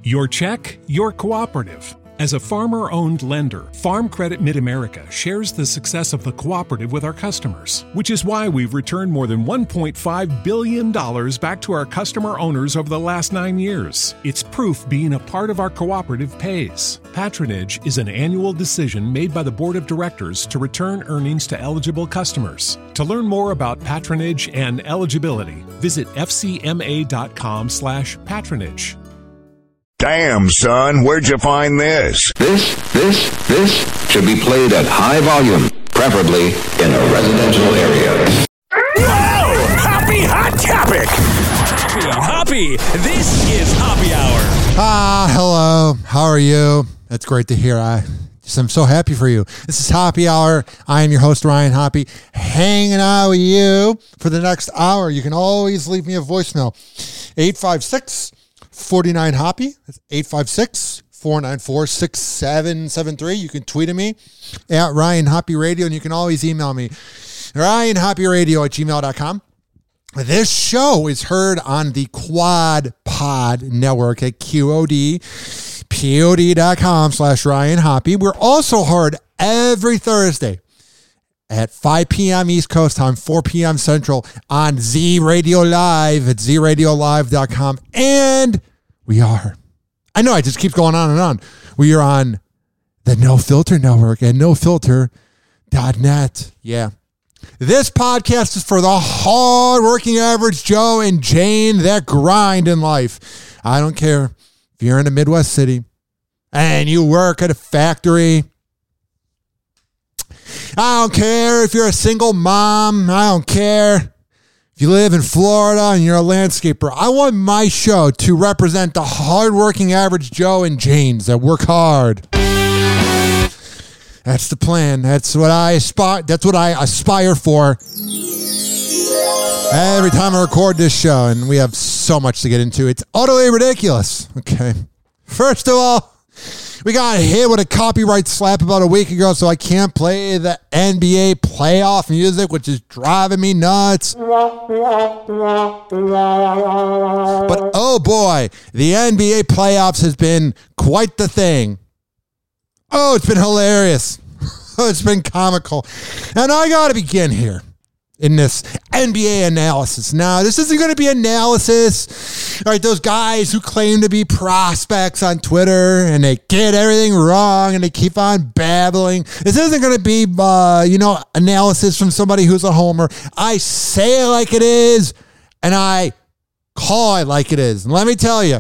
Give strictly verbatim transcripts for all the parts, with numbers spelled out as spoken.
Your check, your cooperative. As a farmer-owned lender, Farm Credit Mid-America shares the success of the cooperative with our customers, which is why we've returned more than one point five billion dollars back to our customer owners over the last nine years. It's proof being a part of our cooperative pays. Patronage is an annual decision made by the Board of Directors to return earnings to eligible customers. To learn more about patronage and eligibility, visit f c m a dot com slash patronage. Damn, son, where'd you find this? This, this, this should be played at high volume, preferably in a residential area. Whoa! Happy Hot Topic! Happy, happy! This is Happy Hour. Ah, hello. How are you? That's great to hear. I just I'm so happy for you. This is Happy Hour. I am your host, Ryan Hoppy, hanging out with you for the next hour. You can always leave me a voicemail. eight five six, four nine, Hoppy. That's eight five six, four nine four, six seven seven three. You can tweet at me at Ryan Hoppy Radio, and you can always email me, Ryan Hoppy Radio at gmail dot com. This show is heard on the Quad Pod Network at Q O D, P O D dot com slash Ryan Hoppy. We're also heard every Thursday at five p.m. East Coast time, four p.m. Central on Z Radio Live at z radio live dot com. And we are, I know I just keep going on and on. We are on the No Filter Network at no filter dot net. Yeah. This podcast is for the hard-working average Joe and Jane that grind in life. I don't care if you're in a Midwest city and you work at a factory. I don't care if you're a single mom. I don't care if you live in Florida and you're a landscaper. I want my show to represent the hardworking average Joe and Janes that work hard. That's the plan. That's what I aspire. That's what I aspire for every time I record this show, and we have so much to get into. It's utterly ridiculous. Okay, first of all, we got hit with a copyright slap about a week ago, so I can't play the N B A playoff music, which is driving me nuts. But oh boy, the N B A playoffs has been quite the thing. Oh, it's been hilarious. Oh, it's been comical. And I got to begin here in this N B A analysis. Now, this isn't going to be analysis. All right, those guys who claim to be prospects on Twitter and they get everything wrong and they keep on babbling. This isn't going to be, uh, you know, analysis from somebody who's a homer. I say it like it is and I call it like it is. And let me tell you,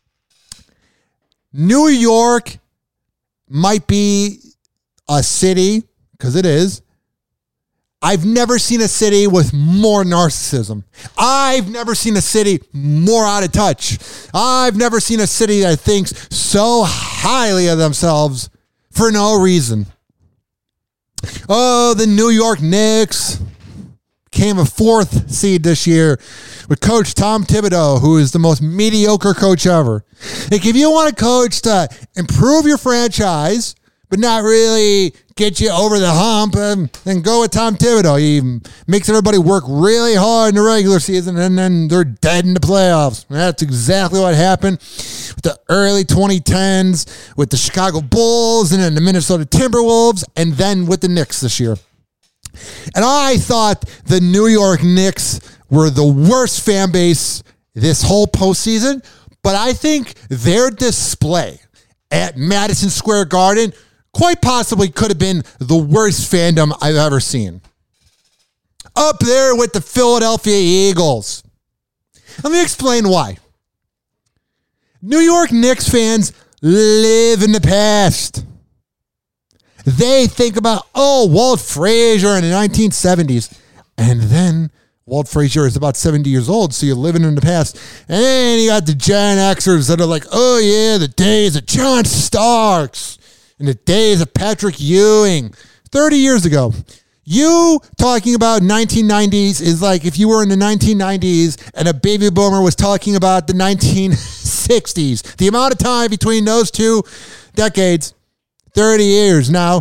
New York might be a city, because it is. I've never seen a city with more narcissism. I've never seen a city more out of touch. I've never seen a city that thinks so highly of themselves for no reason. Oh, the New York Knicks came a fourth seed this year with Coach Tom Thibodeau, who is the most mediocre coach ever. Like, if you want a coach to improve your franchise, but not really get you over the hump, um, then go with Tom Thibodeau. He makes everybody work really hard in the regular season, and then they're dead in the playoffs. And that's exactly what happened with the early twenty tens, with the Chicago Bulls, and then the Minnesota Timberwolves, and then with the Knicks this year. And I thought the New York Knicks were the worst fan base this whole postseason, but I think their display at Madison Square Garden quite possibly could have been the worst fandom I've ever seen. Up there with the Philadelphia Eagles. Let me explain why. New York Knicks fans live in the past. They think about, oh, Walt Frazier in the nineteen seventies. And then Walt Frazier is about seventy years old, so you're living in the past. And you got the Gen Xers that are like, oh, yeah, the days of John Starks and the days of Patrick Ewing thirty years ago. You talking about nineteen nineties is like if you were in the nineteen nineties and a baby boomer was talking about the nineteen sixties. The amount of time between those two decades, thirty years. Now,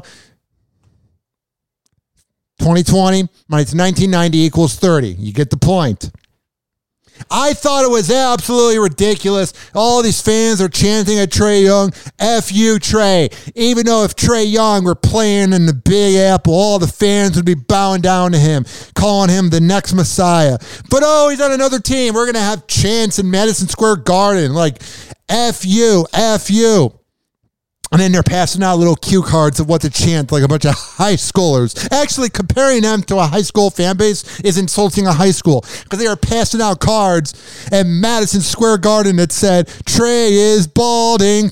twenty twenty minus nineteen ninety equals thirty. You get the point. I thought it was absolutely ridiculous. All these fans are chanting at Trae Young, F you, Trae. Even though if Trae Young were playing in the Big Apple, all the fans would be bowing down to him, calling him the next Messiah. But oh, he's on another team. We're going to have chants in Madison Square Garden. Like, F you, F you. And then they're passing out little cue cards of what to chant, like a bunch of high schoolers. Actually, comparing them to a high school fan base is insulting a high school, because they are passing out cards at Madison Square Garden that said, Trae is balding.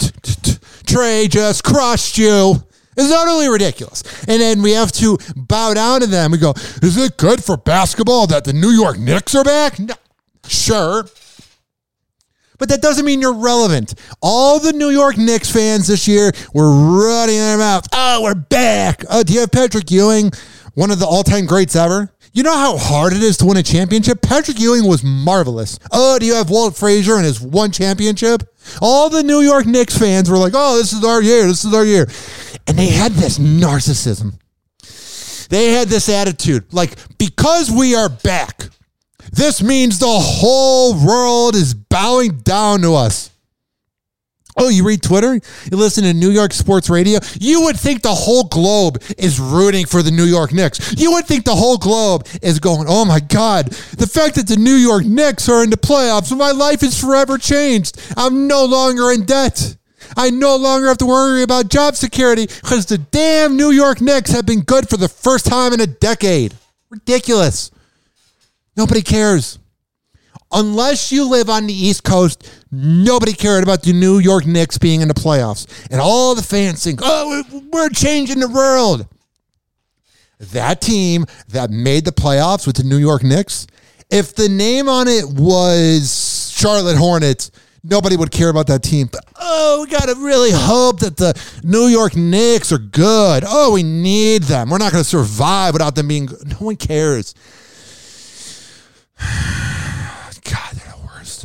Trae just crushed you. It's utterly ridiculous. And then we have to bow down to them. We go, is it good for basketball that the New York Knicks are back? No. Sure. But that doesn't mean you're relevant. All the New York Knicks fans this year were running their mouth. Oh, we're back. Oh, do you have Patrick Ewing, one of the all-time greats ever? You know how hard it is to win a championship? Patrick Ewing was marvelous. Oh, do you have Walt Frazier and his one championship? All the New York Knicks fans were like, oh, this is our year. This is our year. And they had this narcissism. They had this attitude. Like, because we are back, this means the whole world is bowing down to us. Oh, you read Twitter? You listen to New York sports radio? You would think the whole globe is rooting for the New York Knicks. You would think the whole globe is going, oh my God, the fact that the New York Knicks are in the playoffs, my life is forever changed. I'm no longer in debt. I no longer have to worry about job security because the damn New York Knicks have been good for the first time in a decade. Ridiculous. Nobody cares. Unless you live on the East Coast, nobody cared about the New York Knicks being in the playoffs. And all the fans think, oh, we're changing the world. That team that made the playoffs with the New York Knicks, if the name on it was Charlotte Hornets, nobody would care about that team. But, oh, we got to really hope that the New York Knicks are good. Oh, we need them. We're not going to survive without them being good. No one cares. God, they're the worst.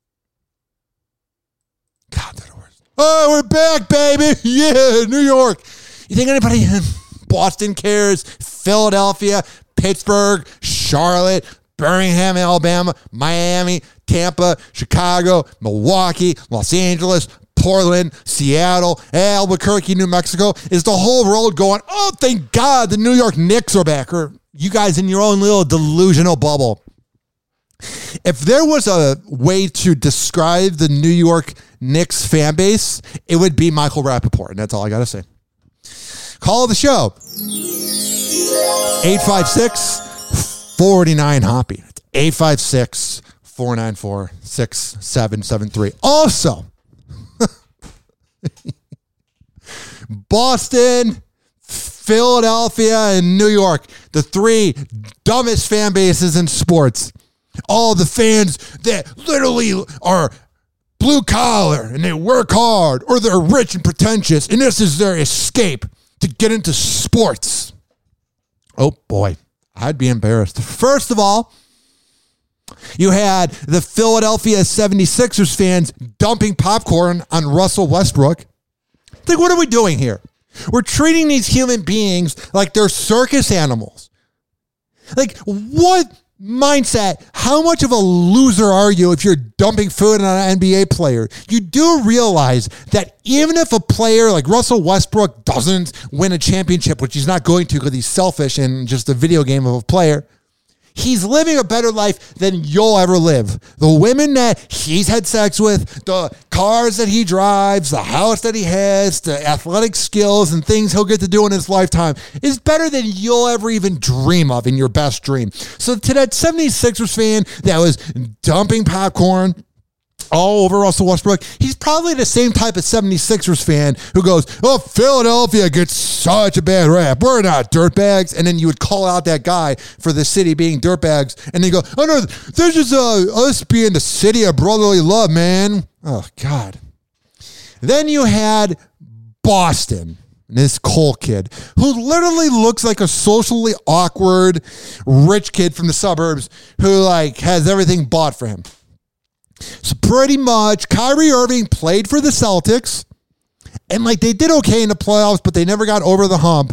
God, they're the worst. Oh, we're back, baby. Yeah, New York. You think anybody in Boston cares? Philadelphia, Pittsburgh, Charlotte, Birmingham, Alabama, Miami, Tampa, Chicago, Milwaukee, Los Angeles, Portland, Seattle, Albuquerque, New Mexico. Is the whole world going, oh, thank God the New York Knicks are back? Or you guys in your own little delusional bubble? If there was a way to describe the New York Knicks fan base, it would be Michael Rappaport, and that's all I got to say. Call the show. eight five six, four nine, Hoppy. It's eight five six, four nine four, six seven seven three. Also, Boston, Philadelphia, and New York, the three dumbest fan bases in sports. All the fans that literally are blue collar and they work hard, or they're rich and pretentious, and this is their escape to get into sports. Oh boy, I'd be embarrassed. First of all, you had the Philadelphia seventy-sixers fans dumping popcorn on Russell Westbrook. Like, what are we doing here? We're treating these human beings like they're circus animals. Like, what mindset? How much of a loser are you if you're dumping food on an N B A player? You do realize that even if a player like Russell Westbrook doesn't win a championship, which he's not going to because he's selfish and just a video game of a player, he's living a better life than you'll ever live. The women that he's had sex with, the cars that he drives, the house that he has, the athletic skills and things he'll get to do in his lifetime is better than you'll ever even dream of in your best dream. So to that seventy-sixers fan that was dumping popcorn all over Russell Westbrook, he's probably the same type of seventy-sixers fan who goes, oh, Philadelphia gets such a bad rap. We're not dirtbags. And then you would call out that guy for the city being dirtbags. And then you go, oh, no, this is uh, us being the city of brotherly love, man. Oh, God. Then you had Boston, this Cole kid, who literally looks like a socially awkward rich kid from the suburbs who, like, has everything bought for him. So pretty much Kyrie Irving played for the Celtics, and like they did okay in the playoffs, but they never got over the hump.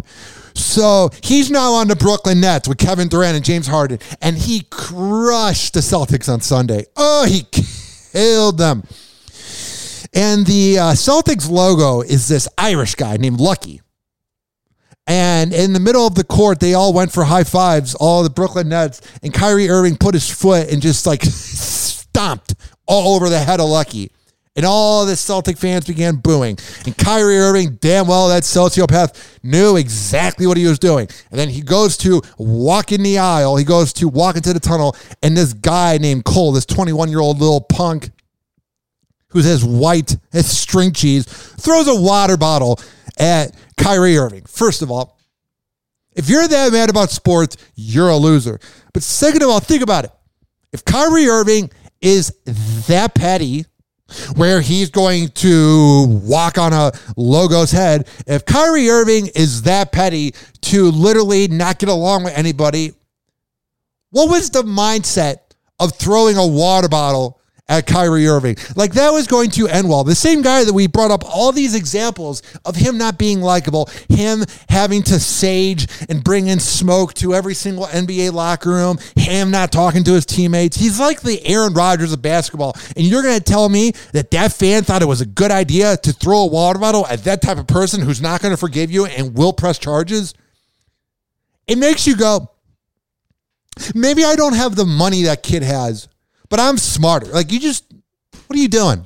So he's now on the Brooklyn Nets with Kevin Durant and James Harden, and he crushed the Celtics on Sunday. Oh, he killed them. And the uh, Celtics logo is this Irish guy named Lucky. And in the middle of the court, they all went for high fives, all the Brooklyn Nets, and Kyrie Irving put his foot and just like stomped all over the head of Lucky. And all the Celtic fans began booing. And Kyrie Irving, damn well, that sociopath, knew exactly what he was doing. And then he goes to walk in the aisle. He goes to walk into the tunnel. And this guy named Cole, this twenty-one-year-old little punk who has white, has string cheese, throws a water bottle at Kyrie Irving. First of all, if you're that mad about sports, you're a loser. But second of all, think about it. If Kyrie Irving is that petty, where he's going to walk on a logo's head, if Kyrie Irving is that petty to literally not get along with anybody, what was the mindset of throwing a water bottle at Kyrie Irving? Like, that was going to end well. The same guy that we brought up all these examples of him not being likable, him having to sage and bring in smoke to every single N B A locker room, him not talking to his teammates. He's like the Aaron Rodgers of basketball. And you're going to tell me that that fan thought it was a good idea to throw a water bottle at that type of person who's not going to forgive you and will press charges? It makes you go, maybe I don't have the money that kid has, but I'm smarter. Like, you just, what are you doing?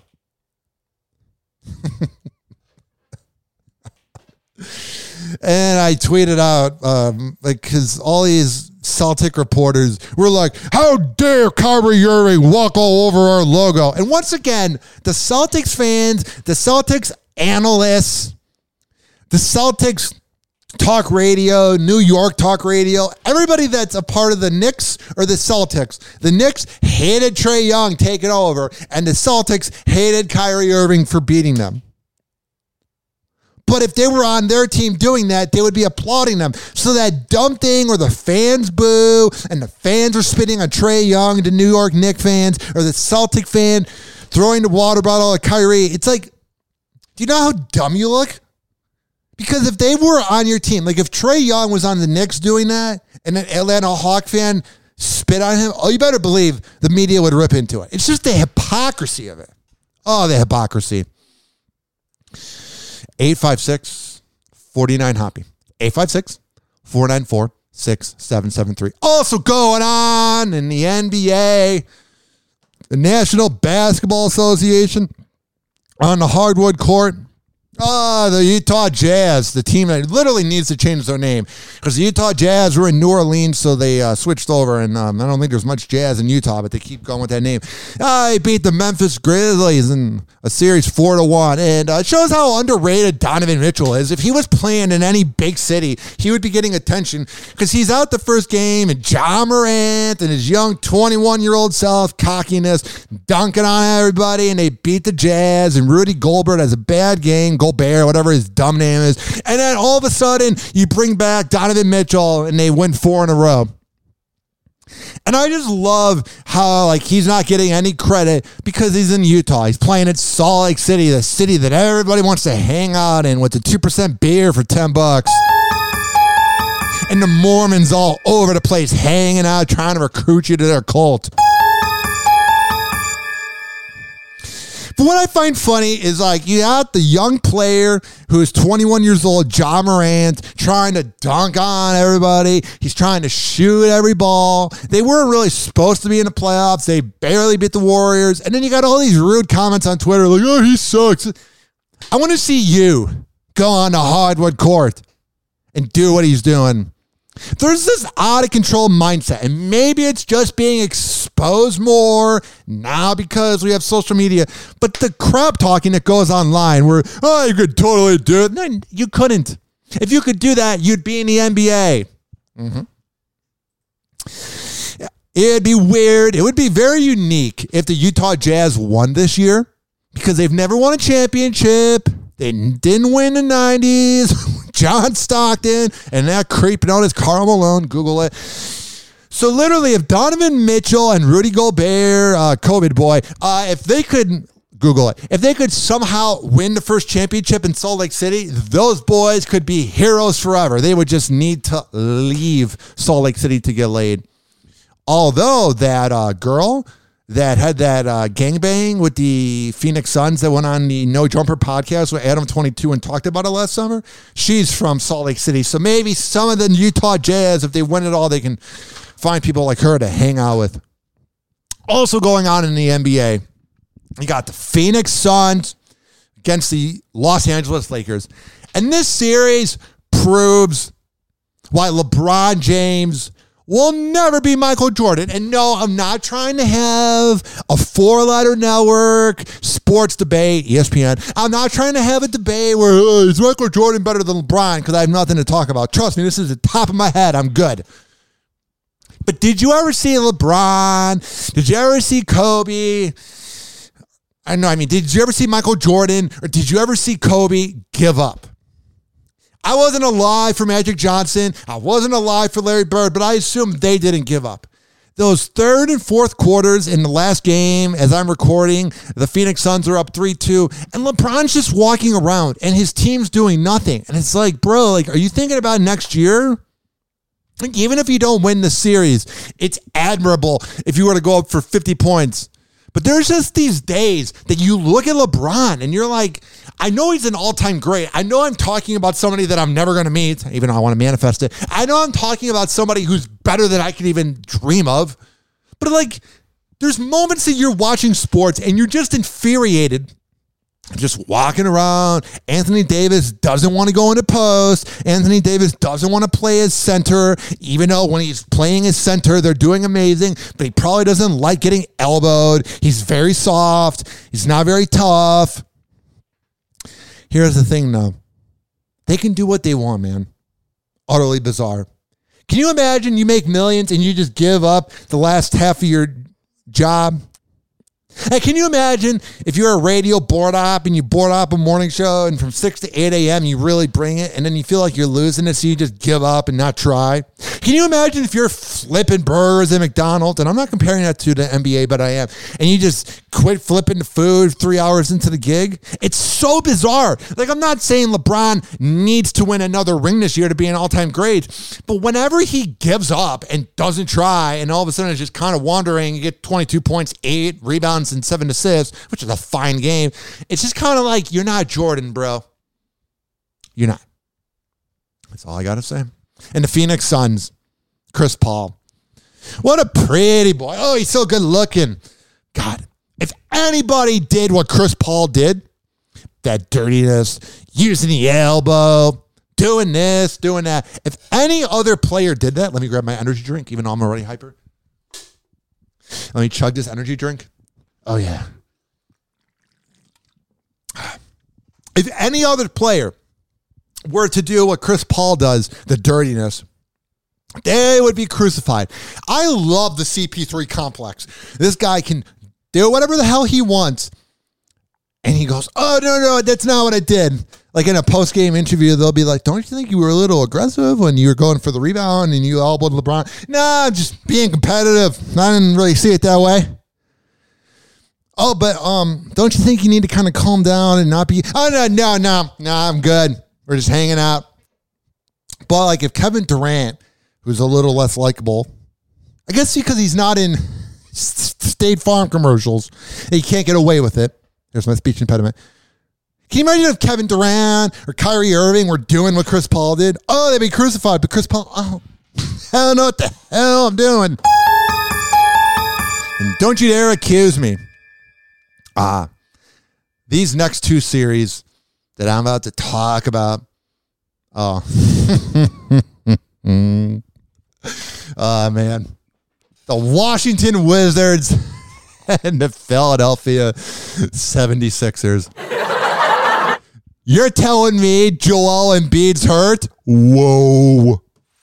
And I tweeted out, um, like, because all these Celtic reporters were like, how dare Kyrie Irving walk all over our logo? And once again, the Celtics fans, the Celtics analysts, the Celtics talk radio, New York talk radio, everybody that's a part of the Knicks or the Celtics. The Knicks hated Trae Young taking over, and the Celtics hated Kyrie Irving for beating them. But if they were on their team doing that, they would be applauding them. So that dumb thing where the fans boo and the fans are spitting on Trae Young, the New York Knicks fans, or the Celtic fan throwing the water bottle at Kyrie, it's like, do you know how dumb you look? Because if they were on your team, like if Trae Young was on the Knicks doing that and an Atlanta Hawk fan spit on him, oh, you better believe the media would rip into it. It's just the hypocrisy of it. Oh, the hypocrisy. eight five six, four nine, Hoppy. eight five six, four nine four, six seven seven three. Also going on in the N B A, the National Basketball Association on the hardwood court. Oh, the Utah Jazz, the team that literally needs to change their name because the Utah Jazz were in New Orleans, so they uh, switched over, and um, I don't think there's much jazz in Utah, but they keep going with that name. Uh, they beat the Memphis Grizzlies in a series four to one, and uh, it shows how underrated Donovan Mitchell is. If he was playing in any big city, he would be getting attention because he's out the first game, and Ja Morant and his young twenty-one-year-old self, cockiness, dunking on everybody, and they beat the Jazz, and Rudy Gobert has a bad game. Gobert, whatever his dumb name is. And then all of a sudden, you bring back Donovan Mitchell and they win four in a row. And I just love how, like, he's not getting any credit because he's in Utah. He's playing at Salt Lake City, the city that everybody wants to hang out in with the two percent beer for ten bucks. And the Mormons all over the place hanging out, trying to recruit you to their cult. But what I find funny is, like, you got the young player who is twenty-one years old, Ja Morant, trying to dunk on everybody. He's trying to shoot every ball. They weren't really supposed to be in the playoffs. They barely beat the Warriors. And then you got all these rude comments on Twitter like, oh, he sucks. I want to see you go on the hardwood court and do what he's doing. There's this out-of-control mindset, and maybe it's just being exposed more now because we have social media, but the crap talking that goes online where, oh, you could totally do it. No, you couldn't. If you could do that, you'd be in the N B A. Mm-hmm. It'd be weird. It would be very unique if the Utah Jazz won this year because they've never won a championship. They didn't win in the nineties. John Stockton and that creep known as Karl Malone. Google it. So literally, if Donovan Mitchell and Rudy Gobert, uh, COVID boy, uh, if they could Google it. If they could somehow win the first championship in Salt Lake City, those boys could be heroes forever. They would just need to leave Salt Lake City to get laid. Although that uh, girl that had that uh, gangbang with the Phoenix Suns that went on the No Jumper podcast with Adam twenty-two and talked about it last summer, she's from Salt Lake City. So maybe some of the Utah Jazz, if they win it all, they can find people like her to hang out with. Also going on in the N B A, you got the Phoenix Suns against the Los Angeles Lakers. And this series proves why LeBron James will never be Michael Jordan. And no, I'm not trying to have a four-letter network sports debate, E S P N. I'm not trying to have a debate where oh, is Michael Jordan better than LeBron, because I have nothing to talk about. Trust me, this is the top of my head. I'm good. But did you ever see LeBron? Did you ever see Kobe? I know, I mean, did you ever see Michael Jordan, or did you ever see Kobe give up? I wasn't alive for Magic Johnson. I wasn't alive for Larry Bird, but I assume they didn't give up. Those third and fourth quarters in the last game, as I'm recording, the Phoenix Suns are up three two, and LeBron's just walking around, and his team's doing nothing. And it's like, bro, like, are you thinking about next year? Like, even if you don't win the series, it's admirable if you were to go up for fifty points. But there's just these days that you look at LeBron and you're like, I know he's an all-time great. I know I'm talking about somebody that I'm never going to meet, even though I want to manifest it. I know I'm talking about somebody who's better than I could even dream of. But like, there's moments that you're watching sports and you're just infuriated. Just walking around. Anthony Davis doesn't want to go into post. Anthony Davis doesn't want to play as center, even though when he's playing as center, they're doing amazing, but he probably doesn't like getting elbowed. He's very soft. He's not very tough. Here's the thing, though. They can do what they want, man. Utterly bizarre. Can you imagine you make millions and you just give up the last half of your job? Hey, can you imagine if you're a radio board op and you board op a morning show and from six to eight a.m. you really bring it and then you feel like you're losing it, so you just give up and not try? Can you imagine if you're flipping burgers at McDonald's, and I'm not comparing that to the N B A, but I am, and you just quit flipping the food three hours into the gig? It's so bizarre. Like, I'm not saying LeBron needs to win another ring this year to be an all-time great, but whenever he gives up and doesn't try and all of a sudden is just kind of wandering, you get twenty-two points, eight rebounds, and seven assists, which is a fine game. It's just kind of like, you're not Jordan, bro. You're not. That's all I got to say. And the Phoenix Suns, Chris Paul. What a pretty boy. Oh, he's so good looking. God, if anybody did what Chris Paul did, that dirtiness, using the elbow, doing this, doing that. If any other player did that, let me grab my energy drink, even though I'm already hyper. Let me chug this energy drink. Oh, yeah. If any other player were to do what Chris Paul does, the dirtiness, they would be crucified. I love the C P three complex. This guy can do whatever the hell he wants. And he goes, oh, no, no, that's not what I did. Like in a post-game interview, they'll be like, don't you think you were a little aggressive when you were going for the rebound and you elbowed LeBron? Nah, I'm just being competitive. I didn't really see it that way. Oh, but um, don't you think you need to kind of calm down and not be, oh, no, no, no, no, I'm good. We're just hanging out. But like if Kevin Durant, who's a little less likable, I guess because he's not in State Farm commercials, he can't get away with it. There's my speech impediment. Can you imagine if Kevin Durant or Kyrie Irving were doing what Chris Paul did? Oh, they'd be crucified. But Chris Paul, oh, I don't know what the hell I'm doing. And don't you dare accuse me. Ah, these next two series that I'm about to talk about. Oh, oh man. The Washington Wizards and the Philadelphia seventy-sixers. You're telling me Joel Embiid's hurt? Whoa.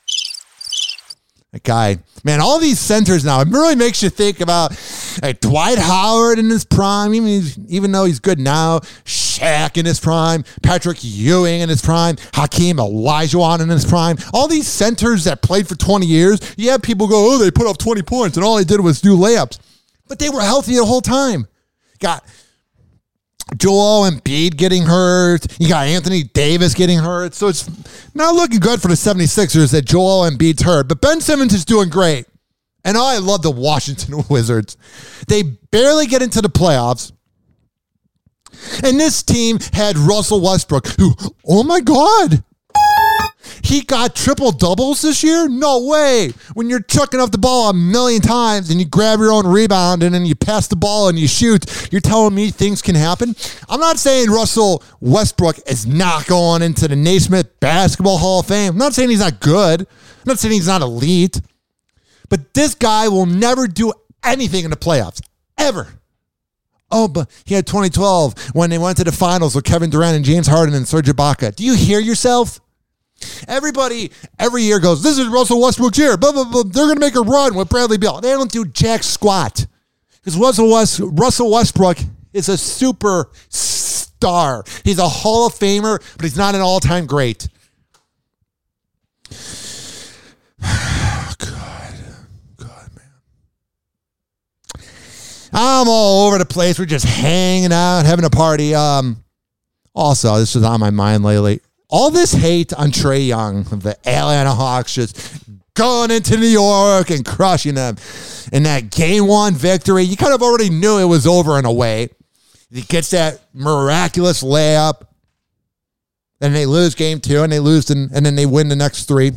That guy, man, all these centers now, it really makes you think about like, Dwight Howard in his prime, even, even though he's good now, Shaq in his prime, Patrick Ewing in his prime, Hakeem Olajuwon in his prime. All these centers that played for twenty years, yeah, people go, oh, they put up twenty points, and all they did was do layups. But they were healthy the whole time. Got Joel Embiid getting hurt. You got Anthony Davis getting hurt. So it's not looking good for the seventy-sixers that Joel Embiid's hurt. But Ben Simmons is doing great. And I love the Washington Wizards. They barely get into the playoffs. And this team had Russell Westbrook, who, oh my God, he got triple doubles this year? No way. When you're chucking up the ball a million times and you grab your own rebound and then you pass the ball and you shoot, you're telling me things can happen? I'm not saying Russell Westbrook is not going into the Naismith Basketball Hall of Fame. I'm not saying he's not good. I'm not saying he's not elite. But this guy will never do anything in the playoffs, ever. Oh, but he had twenty twelve when they went to the finals with Kevin Durant and James Harden and Serge Ibaka. Do you hear yourself? Everybody every year goes, this is Russell Westbrook's year. Blah, blah, blah. They're going to make a run with Bradley Beal. They don't do jack squat. Because Russell, West, Russell Westbrook is a super star. He's a Hall of Famer, but he's not an all-time great. God. God, man. I'm all over the place. We're just hanging out, having a party. Um, also, this is on my mind lately. All this hate on Trae Young of the Atlanta Hawks just going into New York and crushing them. In that game one victory, you kind of already knew it was over in a way. He gets that miraculous layup. Then they lose game two, and they lose, and, and then they win the next three.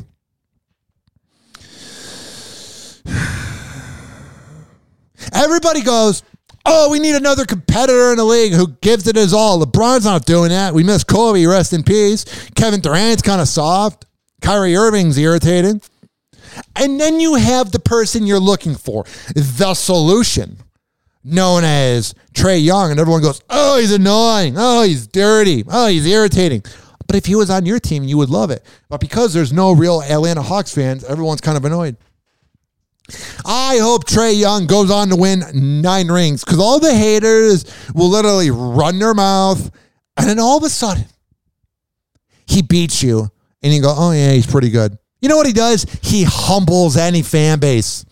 Everybody goes, oh, we need another competitor in the league who gives it his all. LeBron's not doing that. We miss Kobe, rest in peace. Kevin Durant's kind of soft. Kyrie Irving's irritating. And then you have the person you're looking for, the solution, known as Trae Young. And everyone goes, oh, he's annoying. Oh, he's dirty. Oh, he's irritating. But if he was on your team, you would love it. But because there's no real Atlanta Hawks fans, everyone's kind of annoyed. I hope Trae Young goes on to win nine rings because all the haters will literally run their mouth, and then all of a sudden, he beats you, and you go, oh, yeah, he's pretty good. You know what he does? He humbles any fan base.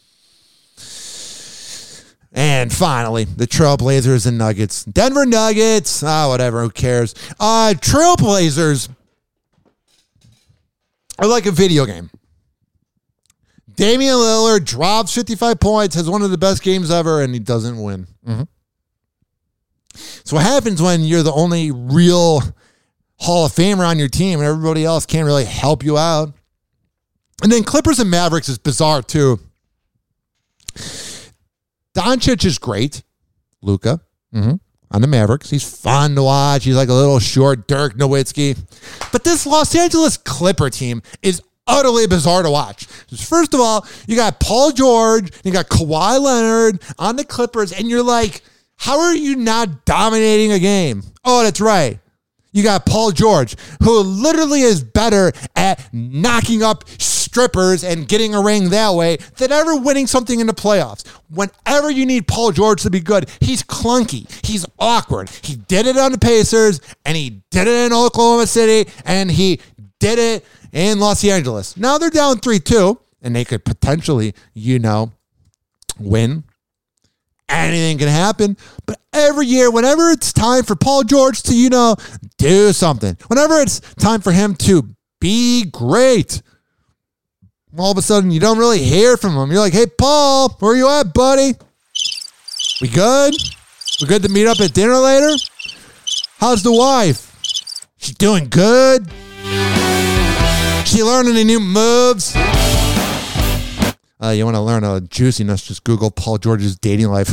And finally, the Trailblazers and Nuggets. Denver Nuggets, ah, whatever, who cares? Uh, Trailblazers are like a video game. Damian Lillard drops fifty-five points, has one of the best games ever, and he doesn't win. Mm-hmm. So what happens when you're the only real Hall of Famer on your team and everybody else can't really help you out? And then Clippers and Mavericks is bizarre too. Doncic is great. Luka mm-hmm. on the Mavericks. He's fun to watch. He's like a little short Dirk Nowitzki. But this Los Angeles Clipper team is utterly bizarre to watch. First of all, you got Paul George, you got Kawhi Leonard on the Clippers, and you're like, how are you not dominating a game? Oh, that's right. You got Paul George, who literally is better at knocking up strippers and getting a ring that way than ever winning something in the playoffs. Whenever you need Paul George to be good, he's clunky. He's awkward. He did it on the Pacers, and he did it in Oklahoma City, and he did it in Los Angeles. Now they're down three two, and they could potentially, you know, win. Anything can happen. But every year, whenever it's time for Paul George to, you know, do something, whenever it's time for him to be great, all of a sudden you don't really hear from him. You're like, hey, Paul, where you at, buddy? We good? We good to meet up at dinner later? How's the wife? She doing good? She learning any new moves? Uh, you want to learn a juiciness, just Google Paul George's dating life.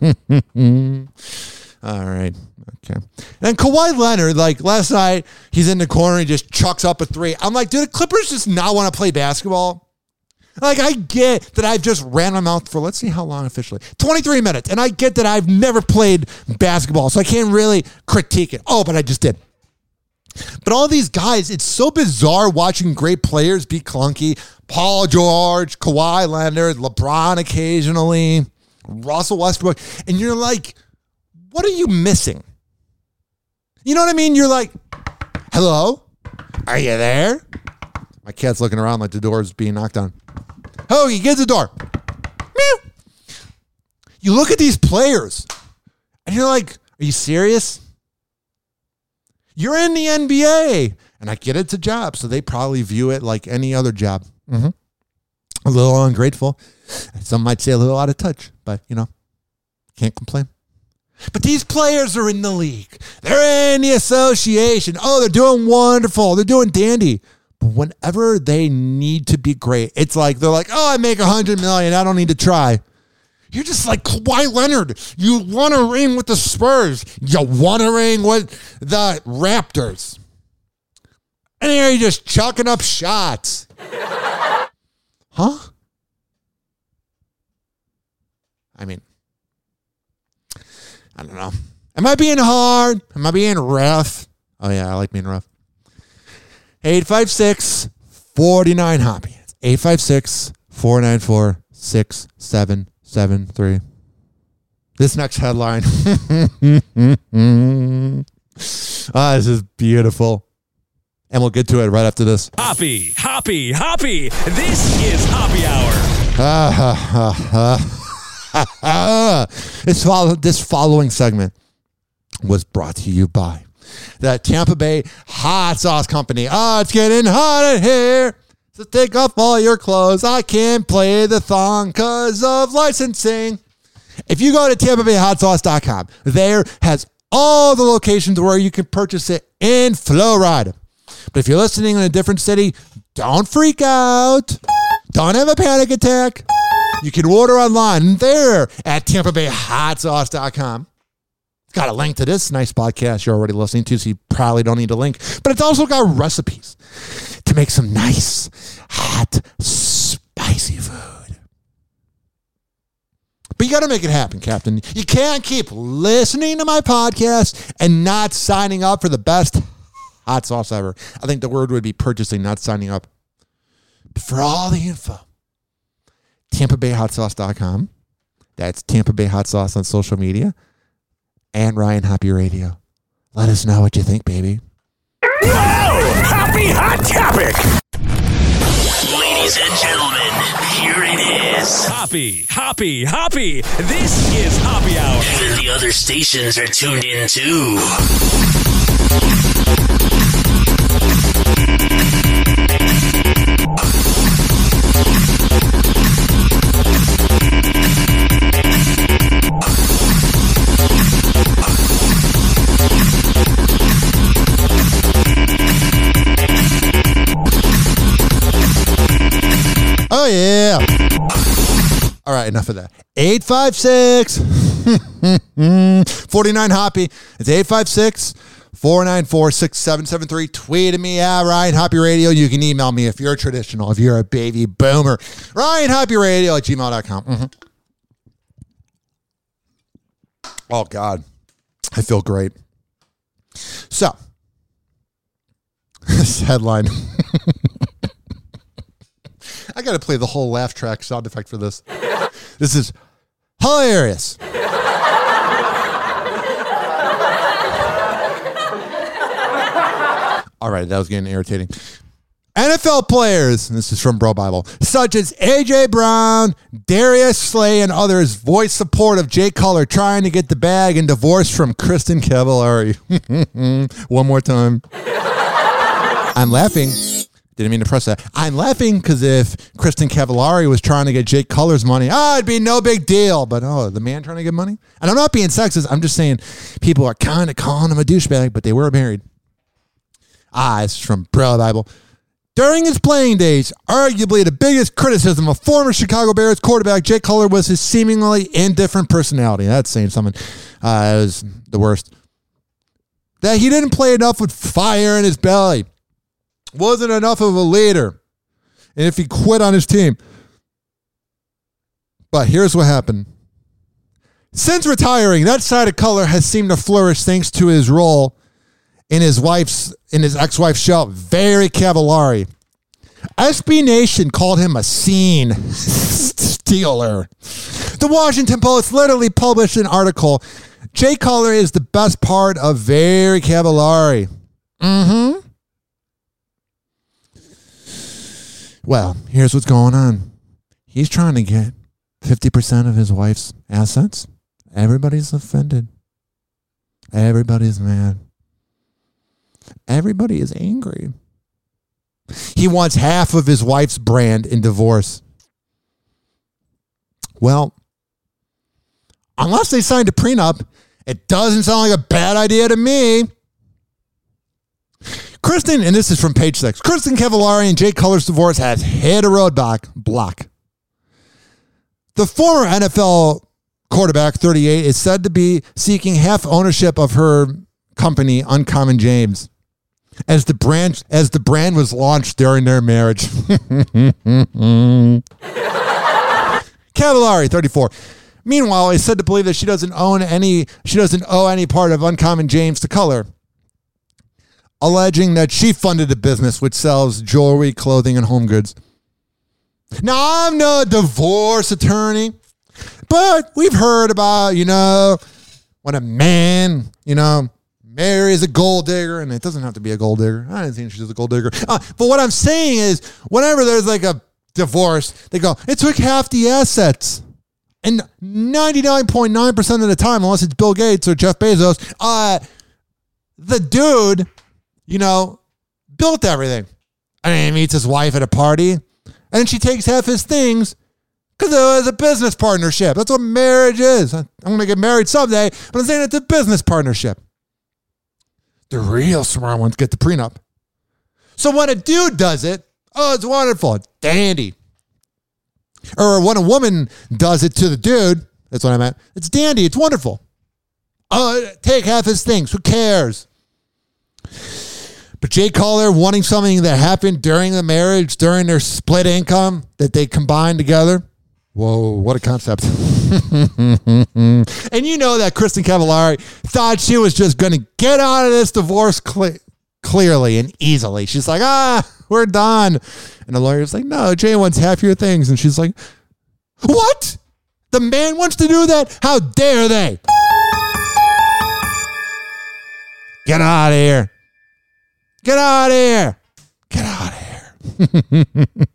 All right. Okay. And Kawhi Leonard, like last night, he's in the corner and just chucks up a three. I'm like, do the Clippers just not want to play basketball? Like, I get that I've just ran my mouth for, let's see how long officially, twenty-three minutes. And I get that I've never played basketball, so I can't really critique it. Oh, but I just did. But all these guys, it's so bizarre watching great players be clunky. Paul George, Kawhi Leonard, LeBron occasionally, Russell Westbrook. And you're like, what are you missing? You know what I mean? You're like, hello? Are you there? My cat's looking around like the door is being knocked on. Oh, he gets the door. Meow. You look at these players and you're like, Are you serious? You're in the N B A. And I get it's a job, so they probably view it like any other job. Mm-hmm. A little ungrateful. Some might say a little out of touch, but, you know, can't complain. But these players are in the league. They're in the association. Oh, they're doing wonderful. They're doing dandy. But whenever they need to be great, it's like they're like, oh, I make one hundred million dollars. I don't need to try. You're just like Kawhi Leonard. You won a ring with the Spurs. You won a ring with the Raptors. And here you're just chucking up shots. Huh? I mean, I don't know. Am I being hard? Am I being rough? Oh, yeah, I like being rough. eight five six, four nine, Hoppy. It's eight five six, four nine four, six seven seven three. This next headline. Ah, this is beautiful. And we'll get to it right after this. Hoppy, Hoppy, Hoppy. This is Hoppy Hour. Ah, ha, ha, ha. This, follow, this following segment was brought to you by the Tampa Bay Hot Sauce Company. Oh, it's getting hot in here. So take off all your clothes. I can't play the thong because of licensing. If you go to tampa bay hot sauce dot com, there has all the locations where you can purchase it in Florida. But if you're listening in a different city, don't freak out. Don't have a panic attack. You can order online there at tampa bay hot sauce dot com. It's got a link to this nice podcast you're already listening to, so you probably don't need a link. But it's also got recipes to make some nice, hot, spicy food. But you got to make it happen, Captain. You can't keep listening to my podcast and not signing up for the best hot sauce ever. I think the word would be purchasing, not signing up. But for all the info, tampa bay hot sauce dot com. That's Tampa Bay Hot Sauce on social media. And Ryan Hoppy Radio. Let us know what you think, baby. Whoa! Hoppy Hot Topic! Ladies and gentlemen, here it is. Hoppy, Hoppy, Hoppy. This is Hoppy Hour. Even the other stations are tuned in too. Oh, yeah. All right, enough of that. eight five six, four nine, Hoppy. It's eight five six, four nine four, six seven seven three. Tweet me at Ryan Hoppy Radio. You can email me if you're traditional, if you're a baby boomer. Ryan Hoppy Radio at gmail dot com. Mm-hmm. Oh, God. I feel great. So, this headline. I got to play the whole laugh track sound effect for this. This is hilarious. All right, that was getting irritating. N F L players, and this is from Bro Bible, such as A J Brown, Darius Slay, and others voiced support of Jay Cutler trying to get the bag and divorce from Kristen Cavallari. One more time. I'm laughing. Didn't mean to press that. I'm laughing because if Kristen Cavallari was trying to get Jake Cutler's money, oh, it'd be no big deal. But, oh, the man trying to get money? And I'm not being sexist. I'm just saying people are kind of calling him a douchebag, but they were married. Ah, this is from Bro Bible. During his playing days, arguably the biggest criticism of former Chicago Bears quarterback Jake Cutler was his seemingly indifferent personality. That's saying something. Uh, it was the worst. That he didn't play enough with fire in his belly. Wasn't enough of a leader. And if he quit on his team. But here's what happened. Since retiring, that side of Cutler has seemed to flourish thanks to his role in his wife's in his ex-wife's show, Very Cavallari. S B Nation called him a scene stealer. The Washington Post literally published an article. Jay Cutler is the best part of Very Cavallari. Mm-hmm. Well, here's what's going on. He's trying to get fifty percent of his wife's assets. Everybody's offended. Everybody's mad. Everybody is angry. He wants half of his wife's brand in divorce. Well, unless they signed a prenup, it doesn't sound like a bad idea to me. Kristen, and this is from page six, Kristen Cavallari and Jay Cutler's divorce has hit a roadblock. Block. The former N F L quarterback, thirty-eight, is said to be seeking half ownership of her company, Uncommon James, as the brand as the brand was launched during their marriage. Cavallari, thirty-four. Meanwhile, is said to believe that she doesn't own any, she doesn't owe any part of Uncommon James to Cutler, alleging that she funded the business which sells jewelry, clothing, and home goods. Now, I'm no divorce attorney, but we've heard about, you know, when a man, you know, marries a gold digger, and it doesn't have to be a gold digger. I didn't think she's a gold digger. Uh, but what I'm saying is, whenever there's like a divorce, they go, it took half the assets. And ninety-nine point nine percent of the time, unless it's Bill Gates or Jeff Bezos, uh, the dude, you know, built everything. I mean, he meets his wife at a party, and she takes half his things because it was a business partnership. That's what marriage is. I'm going to get married someday, but I'm saying it's a business partnership. The real smart ones get the prenup. So when a dude does it, oh, it's wonderful. It's dandy. Or when a woman does it to the dude, that's what I meant. It's dandy. It's wonderful. Oh, take half his things. Who cares? But Jay Cutler wanting something that happened during the marriage, during their split income that they combined together. Whoa, what a concept. And you know that Kristen Cavallari thought she was just going to get out of this divorce cle- clearly and easily. She's like, ah, we're done. And the lawyer's like, no, Jay wants half your things. And she's like, what? The man wants to do that? How dare they? Get out of here. Get out of here. Get out of here.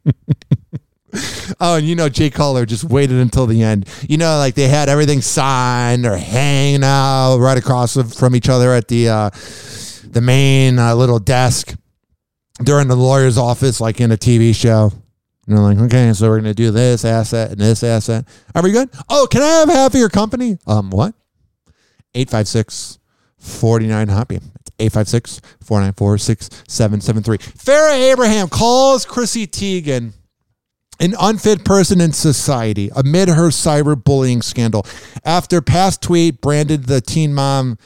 Oh, and you know, Jay Cutler just waited until the end. You know, like they had everything signed or hanging out right across from each other at the uh, the main uh, little desk during the lawyer's office, like in a T V show. And they're like, okay, so we're going to do this asset and this asset. Are we good? Oh, can I have half of your company? Um, what? eight five six, four nine, happy. It's eight five six, four nine four, six seven seven three. Farrah Abraham calls Chrissy Teigen an unfit person in society amid her cyberbullying scandal after past tweet branded the Teen Mom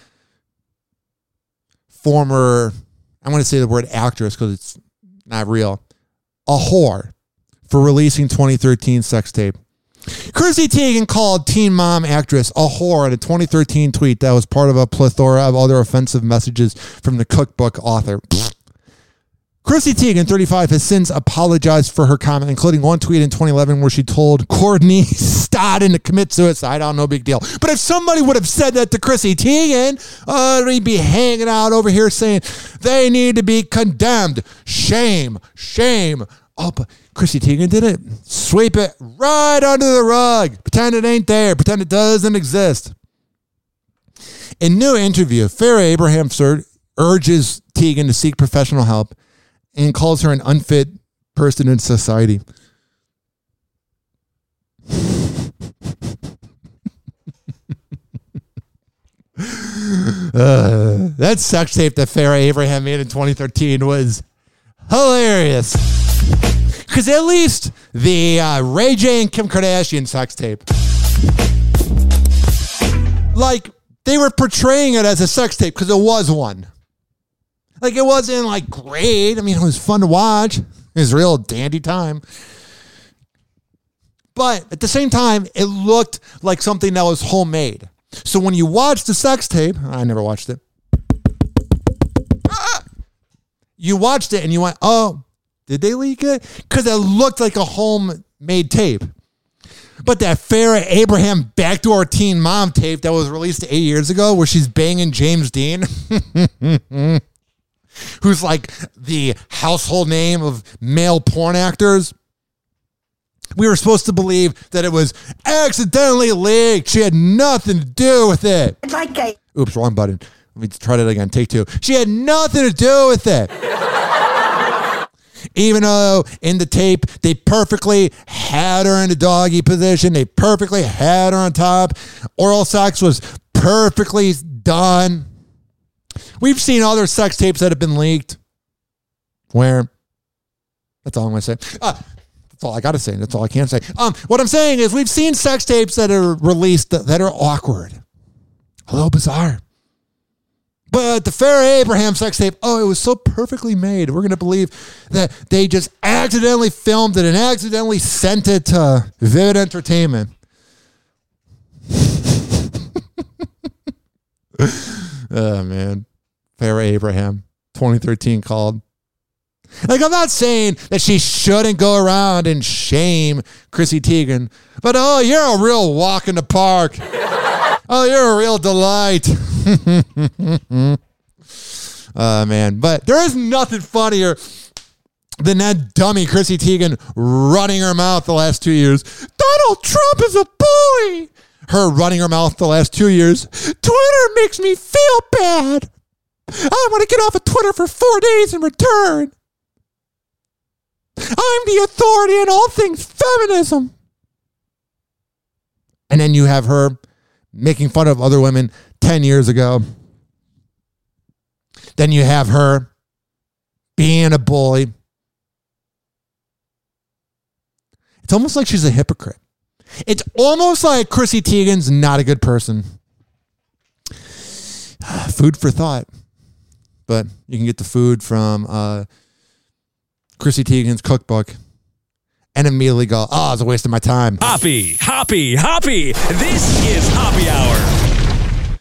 former, I'm going to say the word actress because it's not real, a whore for releasing twenty thirteen sex tape. Chrissy Teigen called Teen Mom actress a whore in a twenty thirteen tweet that was part of a plethora of other offensive messages from the cookbook author. Chrissy Teigen, thirty-five, has since apologized for her comment, including one tweet in twenty eleven where she told Courtney Stodden to commit suicide. Oh, no big deal. But if somebody would have said that to Chrissy Teigen, uh, we'd be hanging out over here saying they need to be condemned. Shame, shame. Oh, but Chrissy Teigen did it. Sweep it right under the rug. Pretend it ain't there. Pretend it doesn't exist. In new interview, Farrah Abraham urges Teigen to seek professional help and calls her an unfit person in society. uh, that sex tape that Farrah Abraham made in twenty thirteen was hilarious. Because at least the uh, Ray J and Kim Kardashian sex tape, like, they were portraying it as a sex tape because it was one. Like, it wasn't, like, great. I mean, it was fun to watch. It was a real dandy time. But at the same time, it looked like something that was homemade. So when you watch the sex tape, I never watched it. Ah! You watched it and you went, oh, did they leak it? Because it looked like a homemade tape. But that Farrah Abraham backdoor Teen Mom tape that was released eight years ago where she's banging James Dean, who's like the household name of male porn actors. We were supposed to believe that it was accidentally leaked. She had nothing to do with it. Like a- Oops, wrong button. Let me try that again. Take two. She had nothing to do with it. Even though in the tape, they perfectly had her in the doggy position. They perfectly had her on top. Oral sex was perfectly done. We've seen other sex tapes that have been leaked where, that's all I'm going to say. Uh, that's all I got to say. That's all I can say. Um, what I'm saying is we've seen sex tapes that are released that, that are awkward. A little bizarre. But the Farrah Abraham sex tape, oh, it was so perfectly made. We're going to believe that they just accidentally filmed it and accidentally sent it to Vivid Entertainment. Oh, man. Farrah Abraham, twenty thirteen called. Like, I'm not saying that she shouldn't go around and shame Chrissy Teigen, but oh, you're a real walk in the park. Oh, you're a real delight. Oh, man. But there is nothing funnier than that dummy Chrissy Teigen running her mouth the last two years. Donald Trump is a bully. Her running her mouth the last two years. Twitter makes me feel bad. I want to get off of Twitter for four days in return. I'm the authority in all things feminism. And then you have her making fun of other women ten years ago. Then you have her being a bully. It's almost like she's a hypocrite. It's almost like Chrissy Teigen's not a good person. Food for thought. But you can get the food from uh, Chrissy Teigen's cookbook and immediately go, oh, it's a waste of my time. Hoppy, hoppy, hoppy. This is Hoppy Hour.